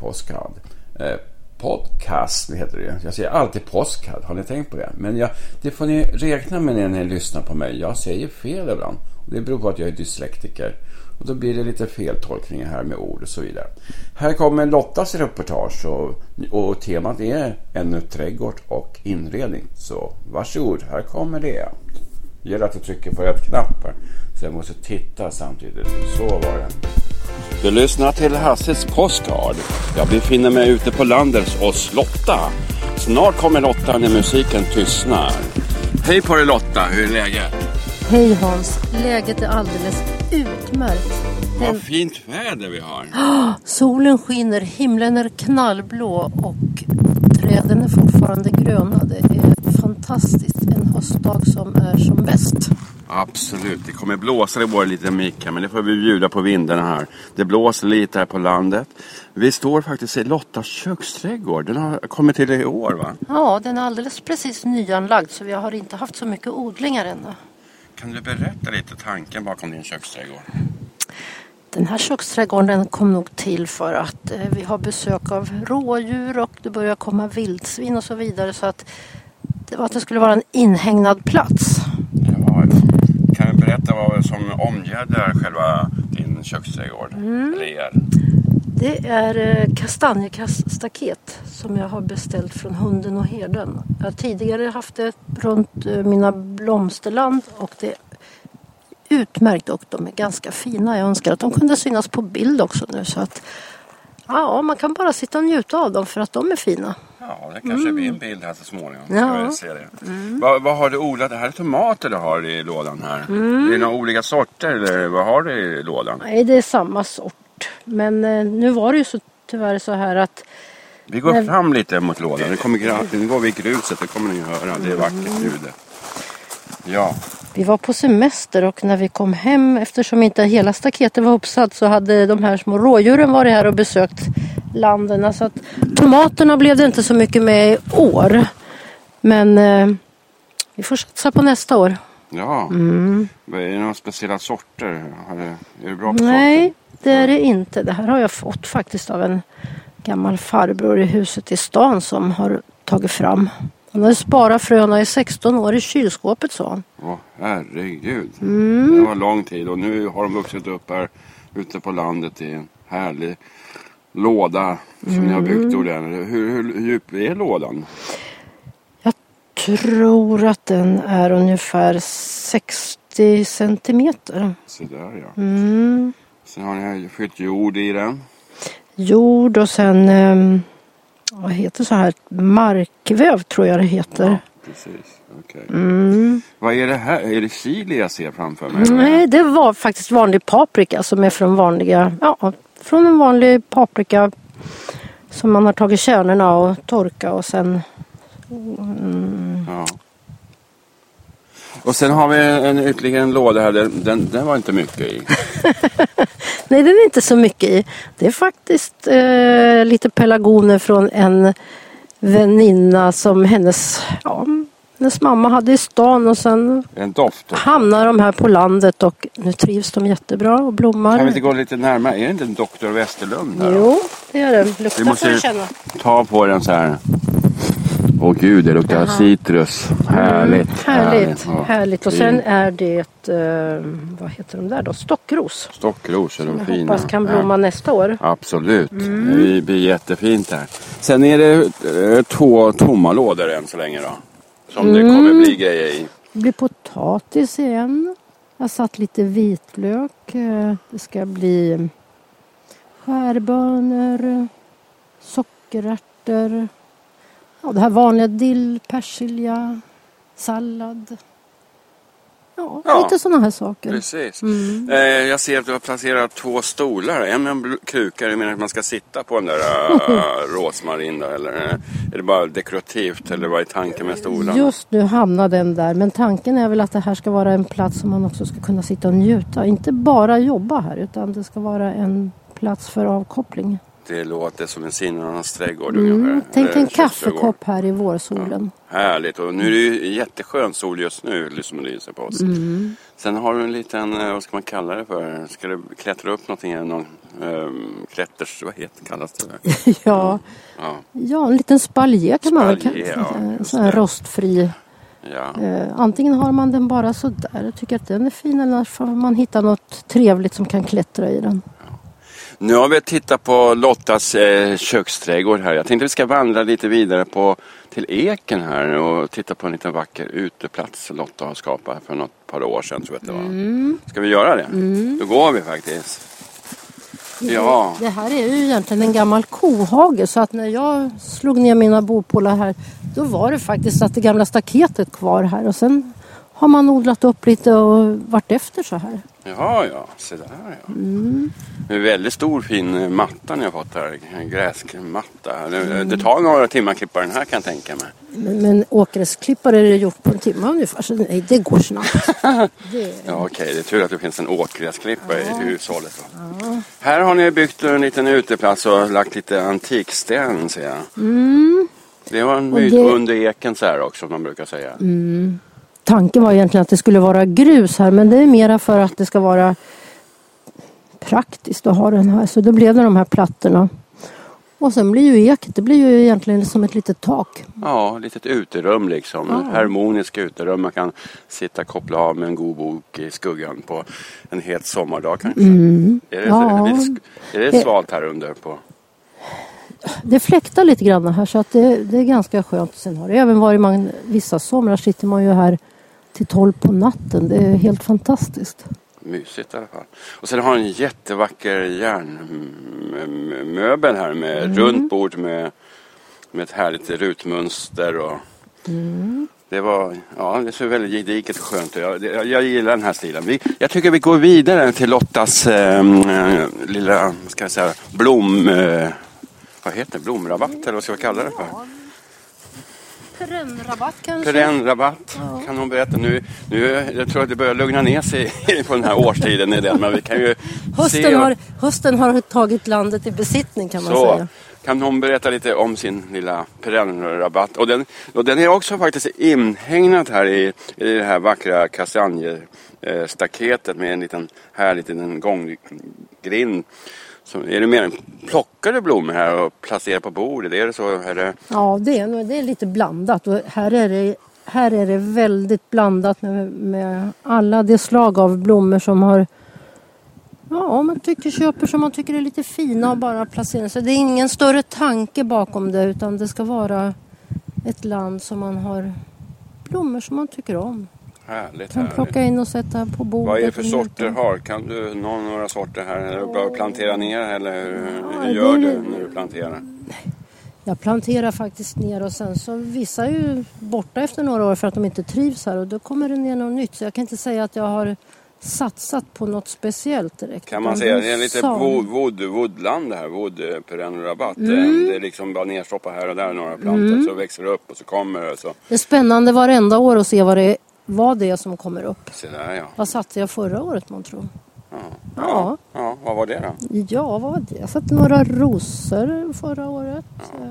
[SPEAKER 1] podcast heter det. Jag säger alltid podcast, har ni tänkt på det? Men det får ni räkna med när ni lyssnar på mig. Jag säger fel ibland. Det beror på att jag är dyslektiker. Och då blir det lite feltolkningar här med ord och så vidare. Här kommer Lottas reportage, och temat är ännu trädgård och inredning. Så varsågod, här kommer det. Det gäller att du trycker på rätt knappar, så jag måste titta samtidigt. Så var det. Du lyssnar till Hasses Postcard. Jag befinner mig ute på landet hos Lotta. Snart kommer Lotta när musiken tystnar. Hej på dig Lotta, hur är läget?
[SPEAKER 4] Hej Hans, läget är alldeles utmärkt.
[SPEAKER 1] Vad fint väder vi har.
[SPEAKER 4] Solen skiner, himlen är knallblå och träden är fortfarande gröna. Det är fantastiskt, en höstdag som är som bäst.
[SPEAKER 1] Absolut, det kommer blåsa, det var lite mycket, men det får vi bjuda på vindarna här. Det blåser lite här på landet. Vi står faktiskt i Lottas köksträdgård. Den har kommit till i år, va?
[SPEAKER 4] Ja, den är alldeles precis nyanlagd, så vi har inte haft så mycket odlingar ännu.
[SPEAKER 1] Kan du berätta lite tanken bakom din köksträdgård?
[SPEAKER 4] Den här köksträdgården kom nog till för att vi har besök av rådjur och det börjar komma vildsvin och så vidare, så att det var att det skulle vara en inhägnad plats.
[SPEAKER 1] Ja, kan du berätta vad som omgärdar själva din köksträdgård?
[SPEAKER 4] Det är kastanjestaket som jag har beställt från Hunden och Herden. Jag har tidigare haft det runt mina blomsterland och det är utmärkt, och de är ganska fina. Jag önskar att de kunde synas på bild också nu, så att ja, man kan bara sitta och njuta av dem för att de är fina.
[SPEAKER 1] Ja, det kanske blir en bild här så småningom.
[SPEAKER 4] Ja.
[SPEAKER 1] Se det. Vad har du odlat? Det här är tomater du har i lådan här. Det är några olika sorter, eller vad har du i lådan?
[SPEAKER 4] Nej, det är samma sort. Men nu var det ju tyvärr så här att...
[SPEAKER 1] Vi går fram lite mot lådan. Nu går vi i gruset, det kommer ni höra. Det är vackert ljud. Ja.
[SPEAKER 4] Vi var på semester och när vi kom hem, eftersom inte hela staketet var uppsatt, så hade de här små rådjuren varit här och besökt landen. Så att tomaterna blev det inte så mycket med i år. Men vi får satsa på nästa år.
[SPEAKER 1] Ja. Är det några speciella sorter? Är du bra på
[SPEAKER 4] Nej,
[SPEAKER 1] sorter?
[SPEAKER 4] det är det inte. Det här har jag fått faktiskt av en gammal farbror i huset i stan som har tagit fram. Han har sparat fröna i 16 år i kylskåpet, sa han.
[SPEAKER 1] Åh, herregud. Det var lång tid och nu har de vuxit upp här ute på landet i en härlig låda som ni har byggt ordentligt. Hur djup är lådan?
[SPEAKER 4] Jag tror att den är ungefär 60 centimeter.
[SPEAKER 1] Så där, ja. Sen har ni fyllt jord i den.
[SPEAKER 4] Jord och sen, vad heter så här, markväv tror jag det heter.
[SPEAKER 1] Ja, precis. Okay. Vad är det här? Är det chili jag ser framför mig?
[SPEAKER 4] Nej, det var faktiskt vanlig paprika som är från en vanlig paprika som man har tagit kärnorna och torka och sen...
[SPEAKER 1] Ja. Och sen har vi ytterligare en låda här. Den var inte mycket i.
[SPEAKER 4] Nej, den är inte så mycket i. Det är faktiskt lite pelargoner från en väninna som hennes mamma hade i stan och sen
[SPEAKER 1] en doft.
[SPEAKER 4] hamnar de här på landet och nu trivs de jättebra och blommar.
[SPEAKER 1] Kan vi inte gå lite närmare? Är det inte en Dr. Westerlund här?
[SPEAKER 4] Jo, det är det. Lukta
[SPEAKER 1] vi måste
[SPEAKER 4] får känna.
[SPEAKER 1] Ta på den så här. Åh gud, det luktar citrus.
[SPEAKER 4] Härligt. Och sen är det, vad heter de där då? Stockros.
[SPEAKER 1] Stockros är de fina.
[SPEAKER 4] Jag hoppas kan blomma nästa år.
[SPEAKER 1] Absolut, det blir jättefint här. Sen är det 2 tomma lådor än så länge då. Som det kommer bli grejer i.
[SPEAKER 4] Det blir potatis igen. Jag har satt lite vitlök. Det ska bli skärbönor, sockerärtor. Ja, det här vanliga dill, persilja, sallad. Ja, lite sådana här saker.
[SPEAKER 1] Precis. Jag ser att du har placerat 2 stolar. En med en krukar, jag menar att man ska sitta på den där rosmarin då, eller är det bara dekorativt eller vad är tanken med stolarna?
[SPEAKER 4] Just nu hamnar den där, men tanken är väl att det här ska vara en plats som man också ska kunna sitta och njuta. Inte bara jobba här, utan det ska vara en plats för avkoppling.
[SPEAKER 1] Det låter som en sinnenas trädgård.
[SPEAKER 4] Tänk en kaffekopp här i vårsolen.
[SPEAKER 1] Ja, härligt. Och nu är det ju jätteskön sol just nu, liksom det lyser på oss. Sen har du en liten, vad ska man kalla det för? Ska du klättra upp någonting? Någon klätters, vad kallas det?
[SPEAKER 4] Ja, en liten spalje kan man väl kalla det. En sån här rostfri.
[SPEAKER 1] Ja.
[SPEAKER 4] Antingen har man den bara så där. Jag tycker att den är fin, eller får man hitta något trevligt som kan klättra i den.
[SPEAKER 1] Nu har vi tittat på Lottas köksträdgård här. Jag tänkte vi ska vandra lite vidare till Eken här och titta på en liten vacker uteplats Lotta har skapat för något par år sedan. Så vet du vad. Ska vi göra det? Då går vi faktiskt. Ja.
[SPEAKER 4] Det här är ju egentligen en gammal kohage, så att när jag slog ner mina bopålar här, då var det faktiskt att det gamla staketet kvar här och sen har man odlat upp lite och varit efter så här.
[SPEAKER 1] Ja, se där ja. Det är en väldigt stor fin matta ni har fått här, en gräsklippmatta. Det tar några timmar att klippa den här kan jag tänka mig.
[SPEAKER 4] Men åkgräsklippare är det gjort på en timme ungefär, så nej, det går snabbt.
[SPEAKER 1] Ja, okej, det är tur att det finns en åkgräsklippare i hushållet. Ja. Här har ni byggt en liten uteplats och lagt lite antiksten, ser jag. Det var en myt under eken så här också, som man brukar säga.
[SPEAKER 4] Tanken var egentligen att det skulle vara grus här, men det är mera för att det ska vara praktiskt att ha den här. Så då blev det de här plattorna. Och sen blir ju eket, det blir ju egentligen som ett litet tak.
[SPEAKER 1] Ja, ett litet uterum liksom. Ja. Ett harmoniskt uterum. Man kan sitta och koppla av med en god bok i skuggan på en het sommardag kanske. Är det svalt här under på?
[SPEAKER 4] Det fläktar lite grann här, så att det är ganska skönt. Sen har det även varit vissa somrar sitter man ju här till 12 på natten. Det är helt fantastiskt.
[SPEAKER 1] Mysigt i alla fall. Och sen har en jättevacker järnmöbel här med runt bord med ett härligt rutmönster och det ser väldigt gediget och skönt. Jag gillar den här stilen. Jag tycker vi går vidare till Lottas lilla, ska jag säga, blomrabatt eller vad ska jag kalla det för?
[SPEAKER 4] Perennrabatt kanske?
[SPEAKER 1] Perennrabatt, kan hon berätta nu? Jag tror att det börjar lugna ner sig på den här årstiden i den, men vi kan ju
[SPEAKER 4] hösten har tagit landet i besittning, kan man säga.
[SPEAKER 1] Kan hon berätta lite om sin lilla perennrabatt? Och den är också faktiskt inhägnad här i det här vackra kastanjestaketet med en liten härlig gånggrind. Så är det mer plockade blommor här och placerar på bordet? Är det så? Eller?
[SPEAKER 4] Ja, det är lite blandat. Och här är det väldigt blandat med alla de slag av blommor som har... Ja, man köper som man tycker är lite fina och bara placerar. Så det är ingen större tanke bakom det, utan det ska vara ett land som man har blommor som man tycker om.
[SPEAKER 1] Härligt.
[SPEAKER 4] Kan plocka in och sätta på bordet.
[SPEAKER 1] Vad är det för sorter har? Kan du några sorter här? Är det bara att plantera ner eller hur gör du när du planterar?
[SPEAKER 4] Jag planterar faktiskt ner och sen så vissa är ju borta efter några år för att de inte trivs här och då kommer det ner något nytt. Så jag kan inte säga att jag har satsat på något speciellt direkt.
[SPEAKER 1] Kan man säga, det är lite woodland det här, perennrabatt. Det är liksom bara nerstoppa här och där några plantor så växer det upp och så kommer det. Så.
[SPEAKER 4] Det är spännande varenda år att se vad det är som kommer upp.
[SPEAKER 1] Se där, ja.
[SPEAKER 4] Vad satte jag förra året, man tror?
[SPEAKER 1] Ja, vad var det då?
[SPEAKER 4] Ja, vad var det? Jag satte några rosor förra året.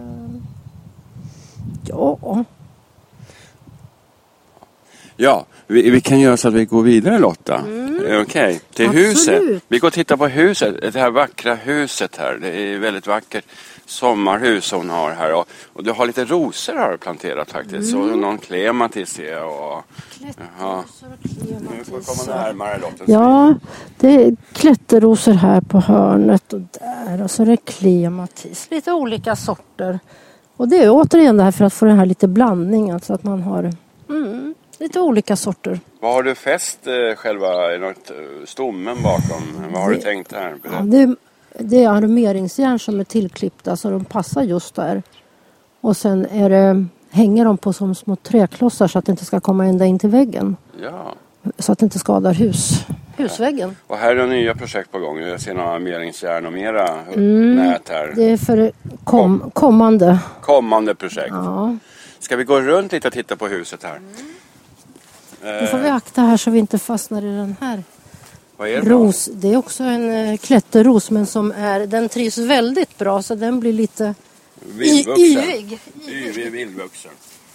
[SPEAKER 1] Ja, vi kan göra så att vi går vidare, Lotta. Okej, till huset. Vi går och tittar på huset. Det här vackra huset här. Det är väldigt vackert sommarhus hon har här. Och du har lite rosor här planterat faktiskt. Så någon klematis ser jag.
[SPEAKER 4] Klätterrosor och klematis.
[SPEAKER 1] Nu får vi komma närmare, Lotta.
[SPEAKER 4] Ja, det är klätterrosor här på hörnet och där. Och så är det klematis. Lite olika sorter. Och det är återigen det här för att få den här lite blandning. Alltså att man har... lite olika sorter.
[SPEAKER 1] Vad har du fäst själva, något stommen bakom? Vad har du tänkt här?
[SPEAKER 4] Ja, det är armeringsjärn som är tillklippta så de passar just där. Och sen hänger de på som små träklossar så att det inte ska komma ända in till väggen.
[SPEAKER 1] Ja.
[SPEAKER 4] Så att det inte skadar husväggen.
[SPEAKER 1] Och här är nya projekt på gång. Jag ser några armeringsjärn och mera nät här.
[SPEAKER 4] Det är för kommande
[SPEAKER 1] projekt.
[SPEAKER 4] Ja.
[SPEAKER 1] Ska vi gå runt lite och titta på huset här?
[SPEAKER 4] Då får vi akta här så vi inte fastnar i den här.
[SPEAKER 1] Vad är det
[SPEAKER 4] ros. Det är också en klätterros men den trivs väldigt bra så den blir lite yvig.
[SPEAKER 1] Vildvuxen.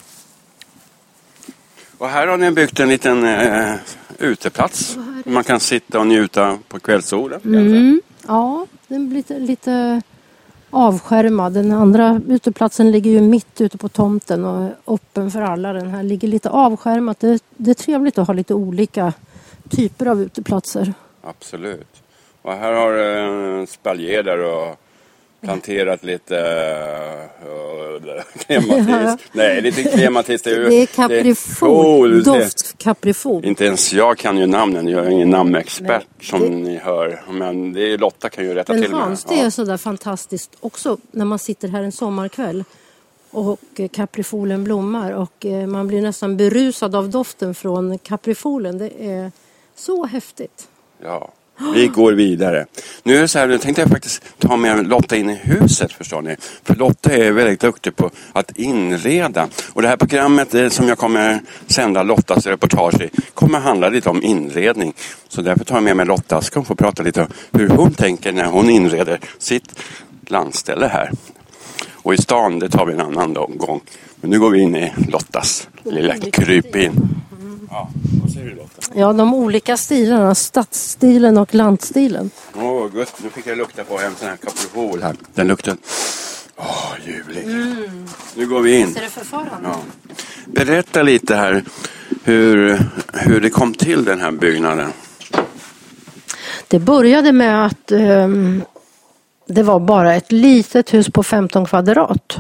[SPEAKER 1] Och här har ni byggt en liten uteplats. Man kan sitta och njuta på kvällssolen.
[SPEAKER 4] Ja, den blir lite avskärmad. Den andra uteplatsen ligger ju mitt ute på tomten och öppen för alla. Den här ligger lite avskärmat. Det är trevligt att ha lite olika typer av uteplatser.
[SPEAKER 1] Absolut. Och här har du spaljer där och planterat lite klematis. Ja. Nej, lite klematis. Det är
[SPEAKER 4] kaprifol. Doftkaprifol.
[SPEAKER 1] Inte ens jag kan ju namnen. Jag är ingen namnexpert ni hör. Men Lotta kan ju rätta till mig.
[SPEAKER 4] Men Hans, det är sådär fantastiskt också när man sitter här en sommarkväll och kaprifolen blommar och man blir nästan berusad av doften från kaprifolen. Det är så häftigt.
[SPEAKER 1] Ja. Vi går vidare. Nu är det så här, nu tänkte jag faktiskt ta med Lotta in i huset, förstår ni. För Lotta är väldigt duktig på att inreda. Och det här programmet som jag kommer sända Lottas reportage i kommer handla lite om inredning. Så därför tar jag med mig Lotta. Ska hon få prata lite om hur hon tänker när hon inreder sitt landställe här. Och i stan, det tar vi en annan gång. Men nu går vi in i Lottas lilla krypin. Ja, vad säger du, Lotta?
[SPEAKER 4] Ja, de olika stilarna, stadsstilen och landstilen.
[SPEAKER 1] Gud, nu fick jag lukta på en sån här kaprifol här. Den luktar, ljuvlig. Nu går vi in.
[SPEAKER 4] Är det förfarande?
[SPEAKER 1] Ja. Berätta lite här hur det kom till den här byggnaden.
[SPEAKER 4] Det började med att det var bara ett litet hus på 15 kvadrat.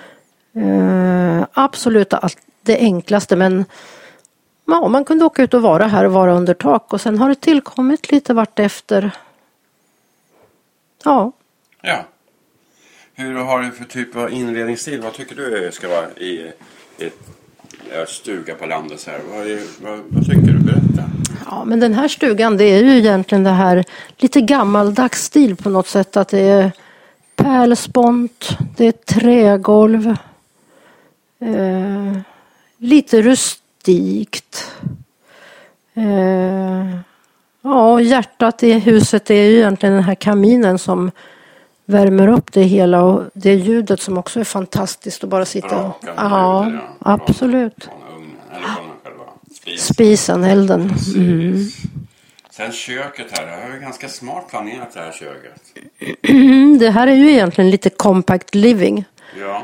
[SPEAKER 4] Absolut det enklaste, men ja, man kunde åka ut och vara här och vara under tak. Och sen har det tillkommit lite vart efter. Ja.
[SPEAKER 1] Hur har du för typ av inredningsstil? Vad tycker du ska vara i ett stuga på landet så här? Vad tycker du? Berätta.
[SPEAKER 4] Ja, men den här stugan, det är ju egentligen det här lite gammaldags stil på något sätt. Att det är pärlspont, det är trägolv. Lite rustikt. Ja, hjärtat i huset är ju egentligen den här kaminen som värmer upp det hela, och det ljudet som också är fantastiskt att bara sitta. Ja, absolut. Spisen, elden.
[SPEAKER 1] Sen köket här, det här är ganska smart planerat det här köket.
[SPEAKER 4] Det här är ju egentligen lite compact living.
[SPEAKER 1] Ja.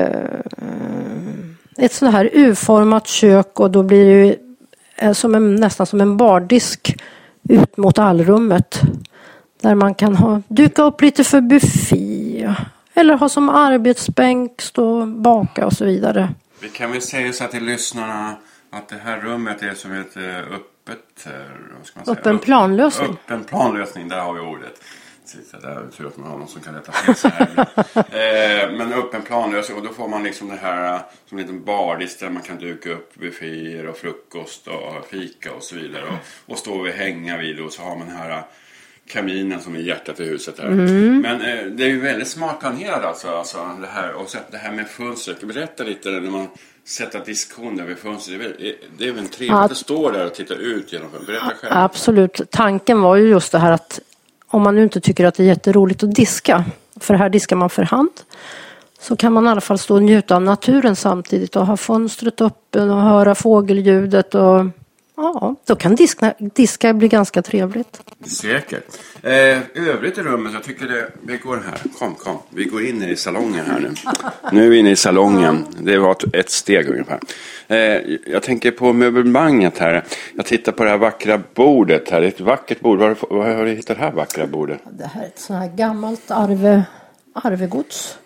[SPEAKER 4] Ett sådant här U-format kök, och då blir det ju nästan som en bardisk ut mot allrummet. Där man kan duka upp lite för buffé. Eller ha som arbetsbänk, stå och baka och så vidare.
[SPEAKER 1] Vi kan väl säga så här till lyssnarna att det här rummet är som ett
[SPEAKER 4] öppen planlösning.
[SPEAKER 1] Öppen planlösning, där har vi ordet. Där är tur att man har någon som kan rätta till så här. Men öppen planlösning, och då får man liksom det här som en liten bardisk där man kan duka upp bufféer och frukost och fika och så vidare. Och stå och hänga vid, och så har man den här kaminen som är hjärtat i huset här. Men det är ju väldigt smart planerat alltså det här. Och så det här med fönstret. Berätta lite när man sätter diskon där vid fönstret. Det är väl trevligt att stå där och titta ut genom fönstret. Berätta själv.
[SPEAKER 4] Absolut. Tanken var ju just det här att om man nu inte tycker att det är jätteroligt att diska, för här diskar man för hand, så kan man i alla fall stå och njuta av naturen samtidigt och ha fönstret öppen och höra fågelljudet, och ja, då kan diska bli ganska trevligt.
[SPEAKER 1] Säkert. Övrigt i rummet, jag tycker vi går här. Kom. Vi går in i salongen här nu. Nu är vi inne i salongen. Det var ett steg ungefär. Jag tänker på möblemanget här. Jag tittar på det här vackra bordet här. Det är ett vackert bord. Var har du hittat det här vackra bordet?
[SPEAKER 4] Det här är ett sånt här gammalt arvegods.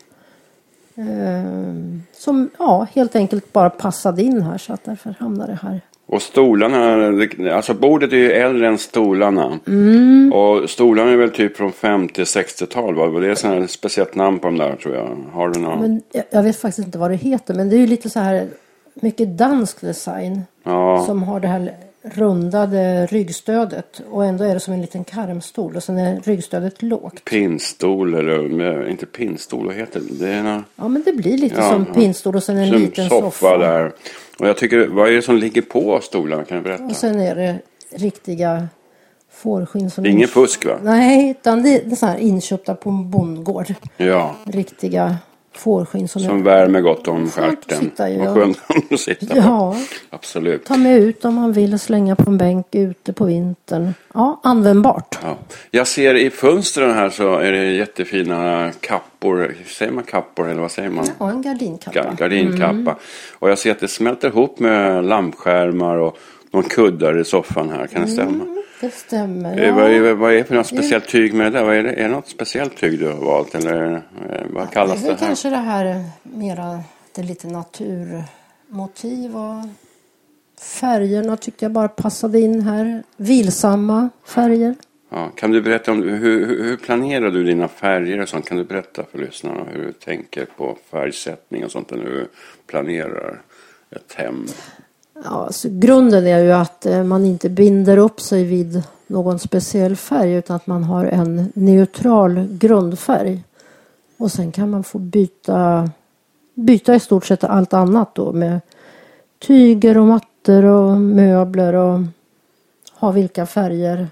[SPEAKER 4] Som helt enkelt bara passade in här, så att därför hamnar det här.
[SPEAKER 1] Och stolarna, alltså bordet är ju äldre än stolarna. Och stolarna är väl typ från 50-60-tal. Var det är ett speciellt namn på dem där, tror jag. Har du någon?
[SPEAKER 4] Men jag vet faktiskt inte vad det heter, men det är ju lite så här mycket dansk design. Ja. Som har det här rundade ryggstödet, och ändå är det som en liten karmstol, och sen är ryggstödet lågt.
[SPEAKER 1] Pinnstol, eller inte pinnstol, vad heter det?
[SPEAKER 4] Ja, men det blir lite som pinnstol, och sen en liten soffa där.
[SPEAKER 1] Och jag tycker, vad är det som ligger på stolarna, kan du berätta?
[SPEAKER 4] Och sen är det riktiga fårskinn som...
[SPEAKER 1] Ingen fusk, va?
[SPEAKER 4] Nej, utan det är så här inköpta på en bondgård.
[SPEAKER 1] Ja.
[SPEAKER 4] Riktiga fårskinn som
[SPEAKER 1] värmer gott om stjärten. Vad skönt att sitta på. Absolut.
[SPEAKER 4] Ta med ut om man vill, slänga på en bänk ute på vintern. Ja, användbart.
[SPEAKER 1] Ja. Jag ser i fönstren här så är det jättefina kappor. Säger man kappor eller vad säger man?
[SPEAKER 4] Ja, en gardinkappa.
[SPEAKER 1] Gardinkappa. Och jag ser att det smälter ihop med lampskärmar och någon kuddar i soffan här. Kan det stämma?
[SPEAKER 4] Det stämmer.
[SPEAKER 1] Ja. Vad är det för något speciellt tyg med det där? Är det något speciellt tyg du har valt? Eller vad kallas det här?
[SPEAKER 4] Kanske det här mera, det är lite naturmotiv, och färgerna tyckte jag bara passade in här. Vilsamma färger.
[SPEAKER 1] Ja, kan du berätta om hur planerar du dina färger och sånt? Kan du berätta för lyssnarna hur du tänker på färgsättning och sånt när du planerar ett hem?
[SPEAKER 4] Ja, så grunden är ju att man inte binder upp sig vid någon speciell färg, utan att man har en neutral grundfärg. Och sen kan man få byta i stort sett allt annat då, med tyger och mattor och möbler, och ha vilka färger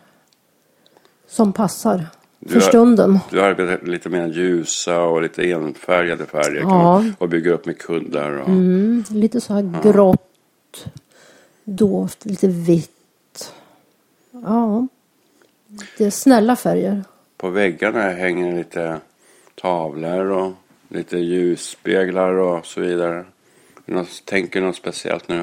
[SPEAKER 4] som passar för stunden.
[SPEAKER 1] Du arbetar lite mer ljusa och lite enfärgade färger och bygger upp med kuddar. Och...
[SPEAKER 4] lite så här grått. Doft, lite vitt. Ja, det är snälla färger.
[SPEAKER 1] På väggarna hänger lite tavlor och lite ljusspeglar och så vidare. Tänker du något speciellt nu?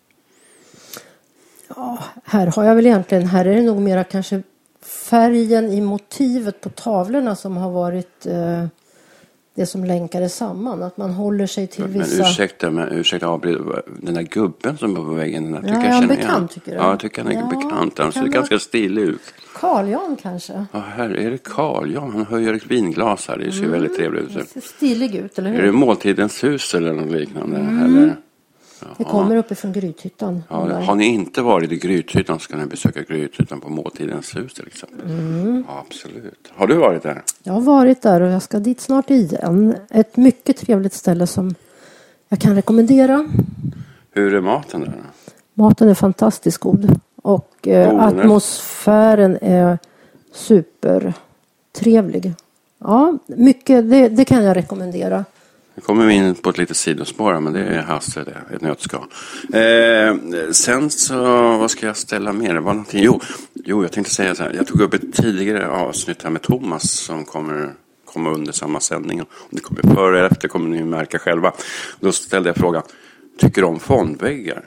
[SPEAKER 4] Ja, här har jag väl egentligen, här är det nog mera kanske färgen i motivet på tavlorna som har varit det som länkade samman. Att man håller sig till vissa...
[SPEAKER 1] Men ursäkta, den där gubben som var på väggen, den där tycker
[SPEAKER 4] jag känner bekant, tycker du?
[SPEAKER 1] Ja, jag tycker han är bekant. Han ser ganska stilig ut.
[SPEAKER 4] Carl Jan kanske?
[SPEAKER 1] Ja, här är det Carl Jan. Han höjer ett vinglas här. Det ser väldigt trevligt ut.
[SPEAKER 4] Det ser stilig ut, eller hur?
[SPEAKER 1] Är det Måltidens hus eller något liknande? Eller?
[SPEAKER 4] Det kommer uppifrån Grythyttan.
[SPEAKER 1] Ja, har ni inte varit i Grythyttan så kan ni besöka Grythyttan på Måltidens hus till exempel. Ja, absolut. Har du varit där?
[SPEAKER 4] Jag har varit där och jag ska dit snart igen. Ett mycket trevligt ställe som jag kan rekommendera.
[SPEAKER 1] Hur är maten där?
[SPEAKER 4] Maten är fantastiskt god. Och atmosfären är supertrevlig. Ja, mycket, det kan jag rekommendera.
[SPEAKER 1] Nu kommer vi in på ett litet sidospår, men det är Hasse, det ett nötskal. Sen så, vad ska jag ställa mer? Det var någonting. Jo, jag tänkte säga så här. Jag tog upp ett tidigare avsnitt här med Thomas som kommer under samma sändning. Om det kommer före eller efter kommer ni märka själva. Då ställde jag frågan, tycker du om fondväggar?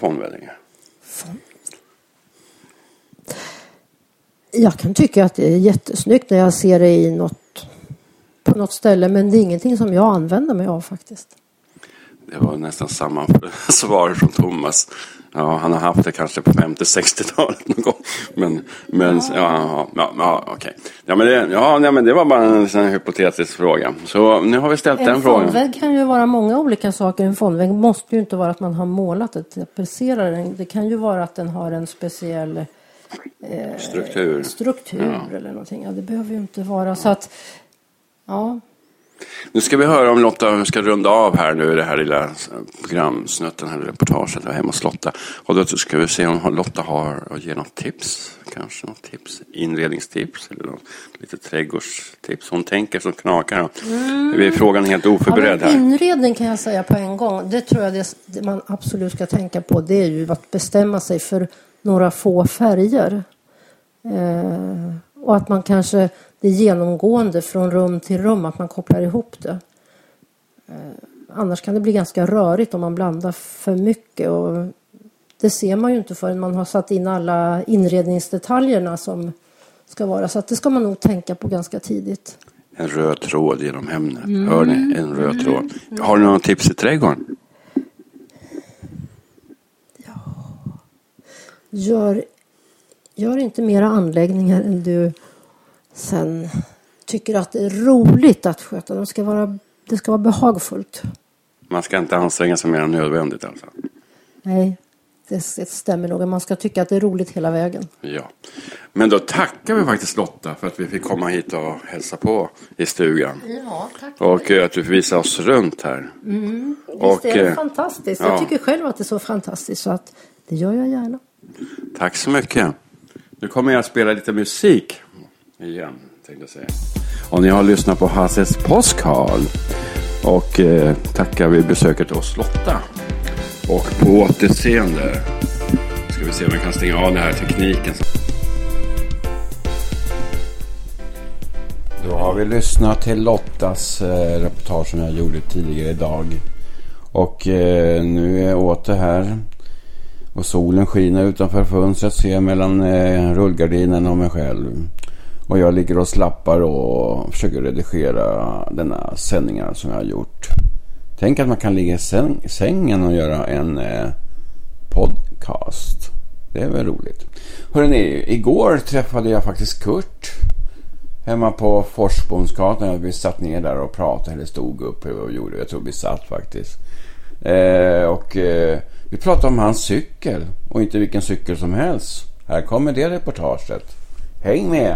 [SPEAKER 4] Jag kan tycka att det är jättesnyggt när jag ser det på något ställe, men det är ingenting som jag använder mig av faktiskt.
[SPEAKER 1] Det var nästan samma svar från Thomas. Ja, han har haft det kanske på 50-60-talet någon gång. Men okej. Ja, men det var bara en sån hypotetisk fråga. Så nu har vi ställt den frågan.
[SPEAKER 4] En fondvägg kan ju vara många olika saker. En fondvägg måste ju inte vara att man har målat det, tapetserar den. Det kan ju vara att den har en speciell struktur eller någonting. Ja, det behöver ju inte vara så att ja.
[SPEAKER 1] Nu ska vi höra om Lotta ska runda av här nu det här lilla programsnutten här reportaget hemma hos Lotta. Och då ska vi se om Lotta har att ge något tips. Kanske något tips, inredningstips eller något lite trädgårdstips. Hon tänker som knakar. Vi är frågan helt oförberedd här.
[SPEAKER 4] Inredning kan jag säga på en gång. Det tror jag det man absolut ska tänka på. Det är ju att bestämma sig för några få färger. Och att man kanske det är genomgående från rum till rum att man kopplar ihop det. Annars kan det bli ganska rörigt om man blandar för mycket. Och det ser man ju inte förrän man har satt in alla inredningsdetaljerna som ska vara. Så att det ska man nog tänka på ganska tidigt.
[SPEAKER 1] En röd tråd genom hemmet. Hör ni? En röd tråd. Har ni några tips i trädgården?
[SPEAKER 4] Ja. Gör inte mera anläggningar än du sen tycker att det är roligt att sköta. Det ska vara behagfullt.
[SPEAKER 1] Man ska inte anstränga sig mer än nödvändigt alltså?
[SPEAKER 4] Nej, det stämmer nog. Man ska tycka att det är roligt hela vägen.
[SPEAKER 1] Ja, men då tackar vi faktiskt Lotta för att vi fick komma hit och hälsa på i stugan.
[SPEAKER 4] Ja, tack.
[SPEAKER 1] Och att du visar oss runt här.
[SPEAKER 4] Visst är det fantastiskt. Jag tycker själv att det är så fantastiskt så att det gör jag gärna.
[SPEAKER 1] Tack så mycket. Nu kommer jag att spela lite musik igen, tänkte jag säga. Och ni har lyssnat på Hasses Postkal. Och tackar vi besöket hos Lotta. Och på återseende ska vi se om vi kan stänga av den här tekniken. Då har vi lyssnat till Lottas reportage som jag gjorde tidigare idag. Och nu är jag åter här. Och solen skiner utanför fönstret, ser mellan rullgardinen och mig själv. Och jag ligger och slappar och försöker redigera denna sändningar som jag har gjort. Tänk att man kan ligga i sängen och göra en podcast. Det är väl roligt. Hörrni, igår träffade jag faktiskt Kurt hemma på Forsbomsgatan. Vi satt ner där och pratade, eller stod upp och gjorde. Jag tror vi satt faktiskt. Vi pratade om hans cykel och inte vilken cykel som helst. Här kommer det reportaget. Häng med!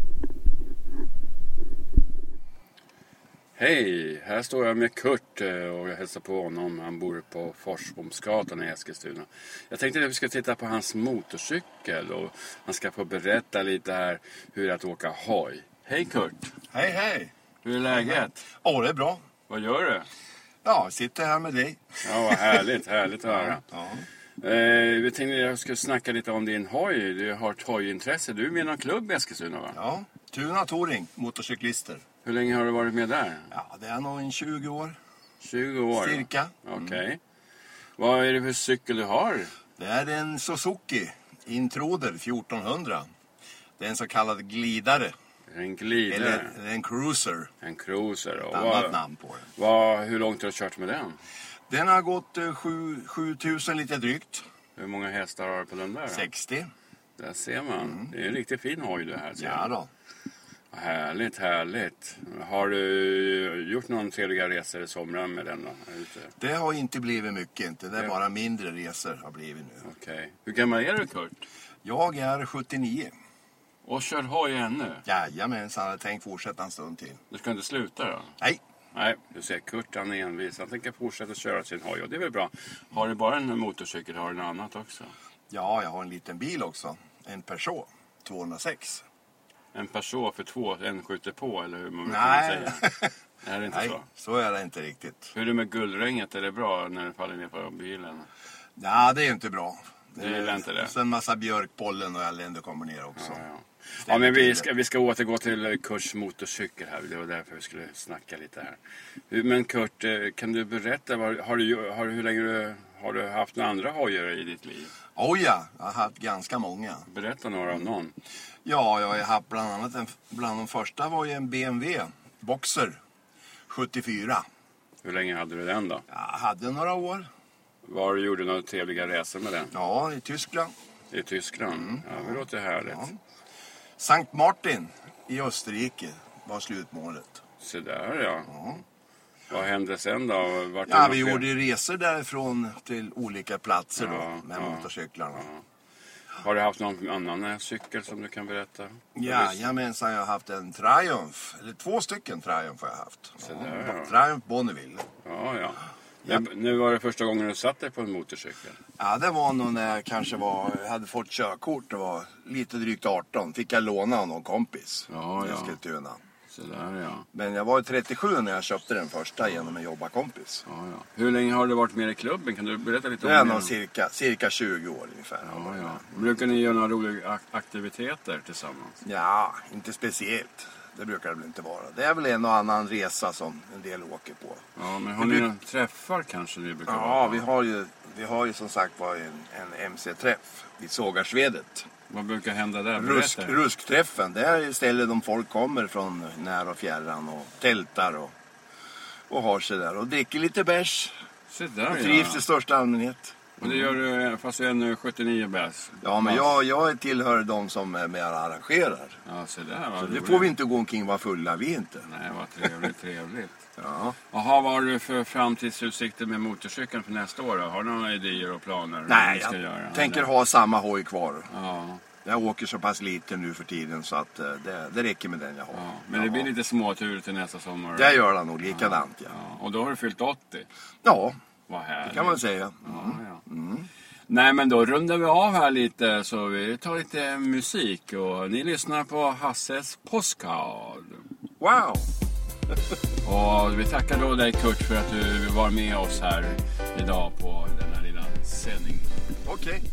[SPEAKER 1] Hej, här står jag med Kurt och jag hälsar på honom. Han bor på Forsbomsgatan i Eskilstuna. Jag tänkte att vi ska titta på hans motorcykel och han ska få berätta lite här hur att åka hoj. Hej Kurt!
[SPEAKER 5] Hej!
[SPEAKER 1] Hur är läget?
[SPEAKER 5] Det är bra.
[SPEAKER 1] Vad gör du?
[SPEAKER 5] Ja, sitter här med dig.
[SPEAKER 1] Ja, vad härligt att höra.
[SPEAKER 5] Ja.
[SPEAKER 1] Vi tänkte att jag skulle snacka lite om din hoj. Du har ett hojintresse. Du är med i någon klubb i Eskilstuna, va?
[SPEAKER 5] Ja, Tuna Touring, motorcyklister.
[SPEAKER 1] Hur länge har du varit med där?
[SPEAKER 5] Ja, det är nog en 20 år.
[SPEAKER 1] 20 år?
[SPEAKER 5] Cirka.
[SPEAKER 1] Okej. Vad är det för cykel du har?
[SPEAKER 5] Det är en Suzuki Intruder 1400. Det är en så kallad glidare.
[SPEAKER 1] En glidare?
[SPEAKER 5] Eller en cruiser.
[SPEAKER 1] En cruiser.
[SPEAKER 5] Ett annat namn på den.
[SPEAKER 1] Hur långt har du kört med den?
[SPEAKER 5] Den har gått 7000 lite drygt.
[SPEAKER 1] Hur många hästar har du på den där?
[SPEAKER 5] 60.
[SPEAKER 1] Där ser man. Det är en riktigt fin hoj det här.
[SPEAKER 5] Ja då.
[SPEAKER 1] Härligt. Har du gjort någon trevliga resor i somran med den då?
[SPEAKER 5] Det har inte blivit mycket inte. Det är bara mindre resor har blivit nu.
[SPEAKER 1] Okej. Hur gammal är du Kurt?
[SPEAKER 5] Jag är 79.
[SPEAKER 1] Och kör hoj ännu?
[SPEAKER 5] Jajamensan, jag hade tänkt fortsätta en stund till.
[SPEAKER 1] Du ska inte sluta då?
[SPEAKER 5] Nej,
[SPEAKER 1] Nej, du ser Kurt, han är envis. Han tänker fortsätta köra sin hoj och det är väl bra. Har du bara en motorcykel, har du något annat också?
[SPEAKER 5] Ja, jag har en liten bil också. En Peugeot 206.
[SPEAKER 1] En Peugeot för 2, en skjuter på eller hur man vill
[SPEAKER 5] Nej.
[SPEAKER 1] säga? Är det inte
[SPEAKER 5] Nej,
[SPEAKER 1] så?
[SPEAKER 5] så är det inte riktigt.
[SPEAKER 1] Hur är det med guldregnet? Är det bra när det faller ner på bilen?
[SPEAKER 5] Ja, det är inte bra.
[SPEAKER 1] Det gillar inte det.
[SPEAKER 5] Och sen massa björkpollen och elände kommer ner också.
[SPEAKER 1] Ja, men vi ska återgå till Kurts motorcykel här. Det var därför vi skulle snacka lite här. Men Kurt, kan du berätta, hur länge har du haft några andra hojar i ditt liv?
[SPEAKER 5] Oh ja, jag har haft ganska många.
[SPEAKER 1] Berätta några om någon.
[SPEAKER 5] Ja, jag har haft bland annat bland de första var ju en BMW Boxer 74.
[SPEAKER 1] Hur länge hade du den då?
[SPEAKER 5] Jag hade några år.
[SPEAKER 1] Var du gjorde några trevliga resor med den?
[SPEAKER 5] Ja, i Tyskland.
[SPEAKER 1] I Tyskland? Ja, det låter härligt.
[SPEAKER 5] Ja. Sankt Martin i Österrike var slutmålet.
[SPEAKER 1] Så där ja. Vad hände sen då?
[SPEAKER 5] Ja, vi gjorde resor därifrån till olika platser då, med motorcyklarna.
[SPEAKER 1] Har du haft någon annan cykel som du kan berätta?
[SPEAKER 5] Ja, jag har haft en Triumph, eller 2 stycken Triumph har jag haft.
[SPEAKER 1] Så där, ja.
[SPEAKER 5] Triumph Bonneville.
[SPEAKER 1] Ja. Nu var det första gången du satt dig på en motorcykel.
[SPEAKER 5] Ja, det var nog när jag kanske hade fått körkort. Det var lite drygt 18. Fick jag låna av någon kompis.
[SPEAKER 1] Ja.
[SPEAKER 5] Eskilstuna.
[SPEAKER 1] Så där, ja.
[SPEAKER 5] Men jag var 37 när jag köpte den första genom en jobbarkompis.
[SPEAKER 1] Ja. Hur länge har du varit med i klubben? Kan du berätta lite om
[SPEAKER 5] det?
[SPEAKER 1] Det
[SPEAKER 5] är nog cirka 20 år ungefär.
[SPEAKER 1] Ja. Brukar ni göra några roliga aktiviteter tillsammans?
[SPEAKER 5] Ja, inte speciellt. Det brukar det väl inte vara. Det är väl en och annan resa som en del åker på.
[SPEAKER 1] Ja, men har ni några träffar kanske ni brukar vara?
[SPEAKER 5] Ja, vi har ju som sagt var en MC-träff vid Sågarsvedet.
[SPEAKER 1] Vad brukar hända där?
[SPEAKER 5] Ruskträffen, det är stället de folk kommer från när och fjärran och tältar och har sig där och dricker lite bärs.
[SPEAKER 1] Så där,
[SPEAKER 5] och trivs i största allmänhet.
[SPEAKER 1] Och det gör du fast du är nu 79 bärs.
[SPEAKER 5] Ja, men jag tillhör de som är med och arrangerar.
[SPEAKER 1] Ja, så där var
[SPEAKER 5] så det får vi inte gå omkring vara fulla, vi inte.
[SPEAKER 1] Nej, vad trevligt.
[SPEAKER 5] Ja.
[SPEAKER 1] Jaha, vad har du för framtidsutsikter med motorcykeln för nästa år då? Har du några idéer och planer?
[SPEAKER 5] Nej, jag tänker ha samma hoj kvar.
[SPEAKER 1] Ja.
[SPEAKER 5] Jag åker så pass lite nu för tiden så att det räcker med den jag har.
[SPEAKER 1] Ja, men det blir lite småtur till nästa sommar.
[SPEAKER 5] Det gör det nog likadant, ja.
[SPEAKER 1] Och då har du fyllt 80?
[SPEAKER 5] Ja,
[SPEAKER 1] vad härligt.
[SPEAKER 5] Det kan man säga.
[SPEAKER 1] Nej, men då rundar vi av här lite så vi tar lite musik och ni lyssnar på Hasses Postcard.
[SPEAKER 5] Wow!
[SPEAKER 1] Och vi tackar då dig Kurt för att du var med oss här idag på den här lilla sändningen.
[SPEAKER 5] Okej.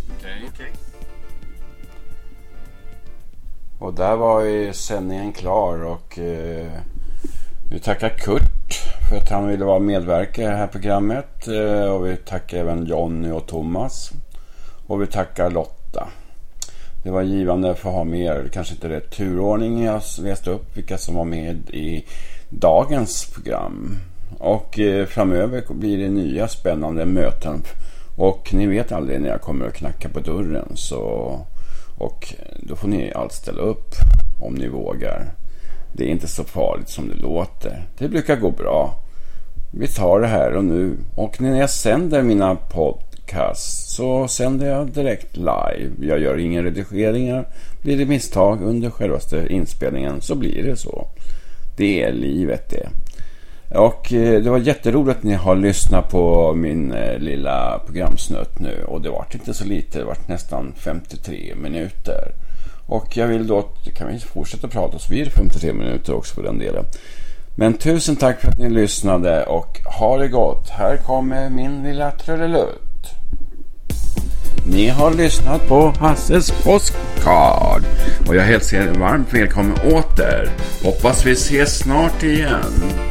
[SPEAKER 1] Och där var ju sändningen klar och vi tackar Kurt för att han ville vara medverkare i det här programmet. Och vi tackar även Jonny och Thomas. Och vi tackar Lotta. Det var givande för att ha med er. Kanske inte rätt turordning. Jag läste upp vilka som var med i dagens program. Och framöver blir det nya spännande möten. Och ni vet aldrig när jag kommer att knacka på dörren. Och då får ni allt ställa upp om ni vågar. Det är inte så farligt som det låter. Det brukar gå bra. Vi tar det här och nu. Och när jag sänder mina podcasts så sänder jag direkt live. Jag gör inga redigeringar. Blir det misstag under självaste inspelningen så blir det så. Det är livet det. Och det var jätteroligt att ni har lyssnat på min lilla programsnutt nu. Och det var inte så lite, det var nästan 53 minuter. Och jag vill då, kan vi fortsätta prata så blir det 53 minuter också på den delen. Men tusen tack för att ni lyssnade och ha det gott. Här kommer min lilla trudelutt. Ni har lyssnat på Hasses Postcard. Och jag hälsar er varmt välkommen åter. Hoppas vi ses snart igen.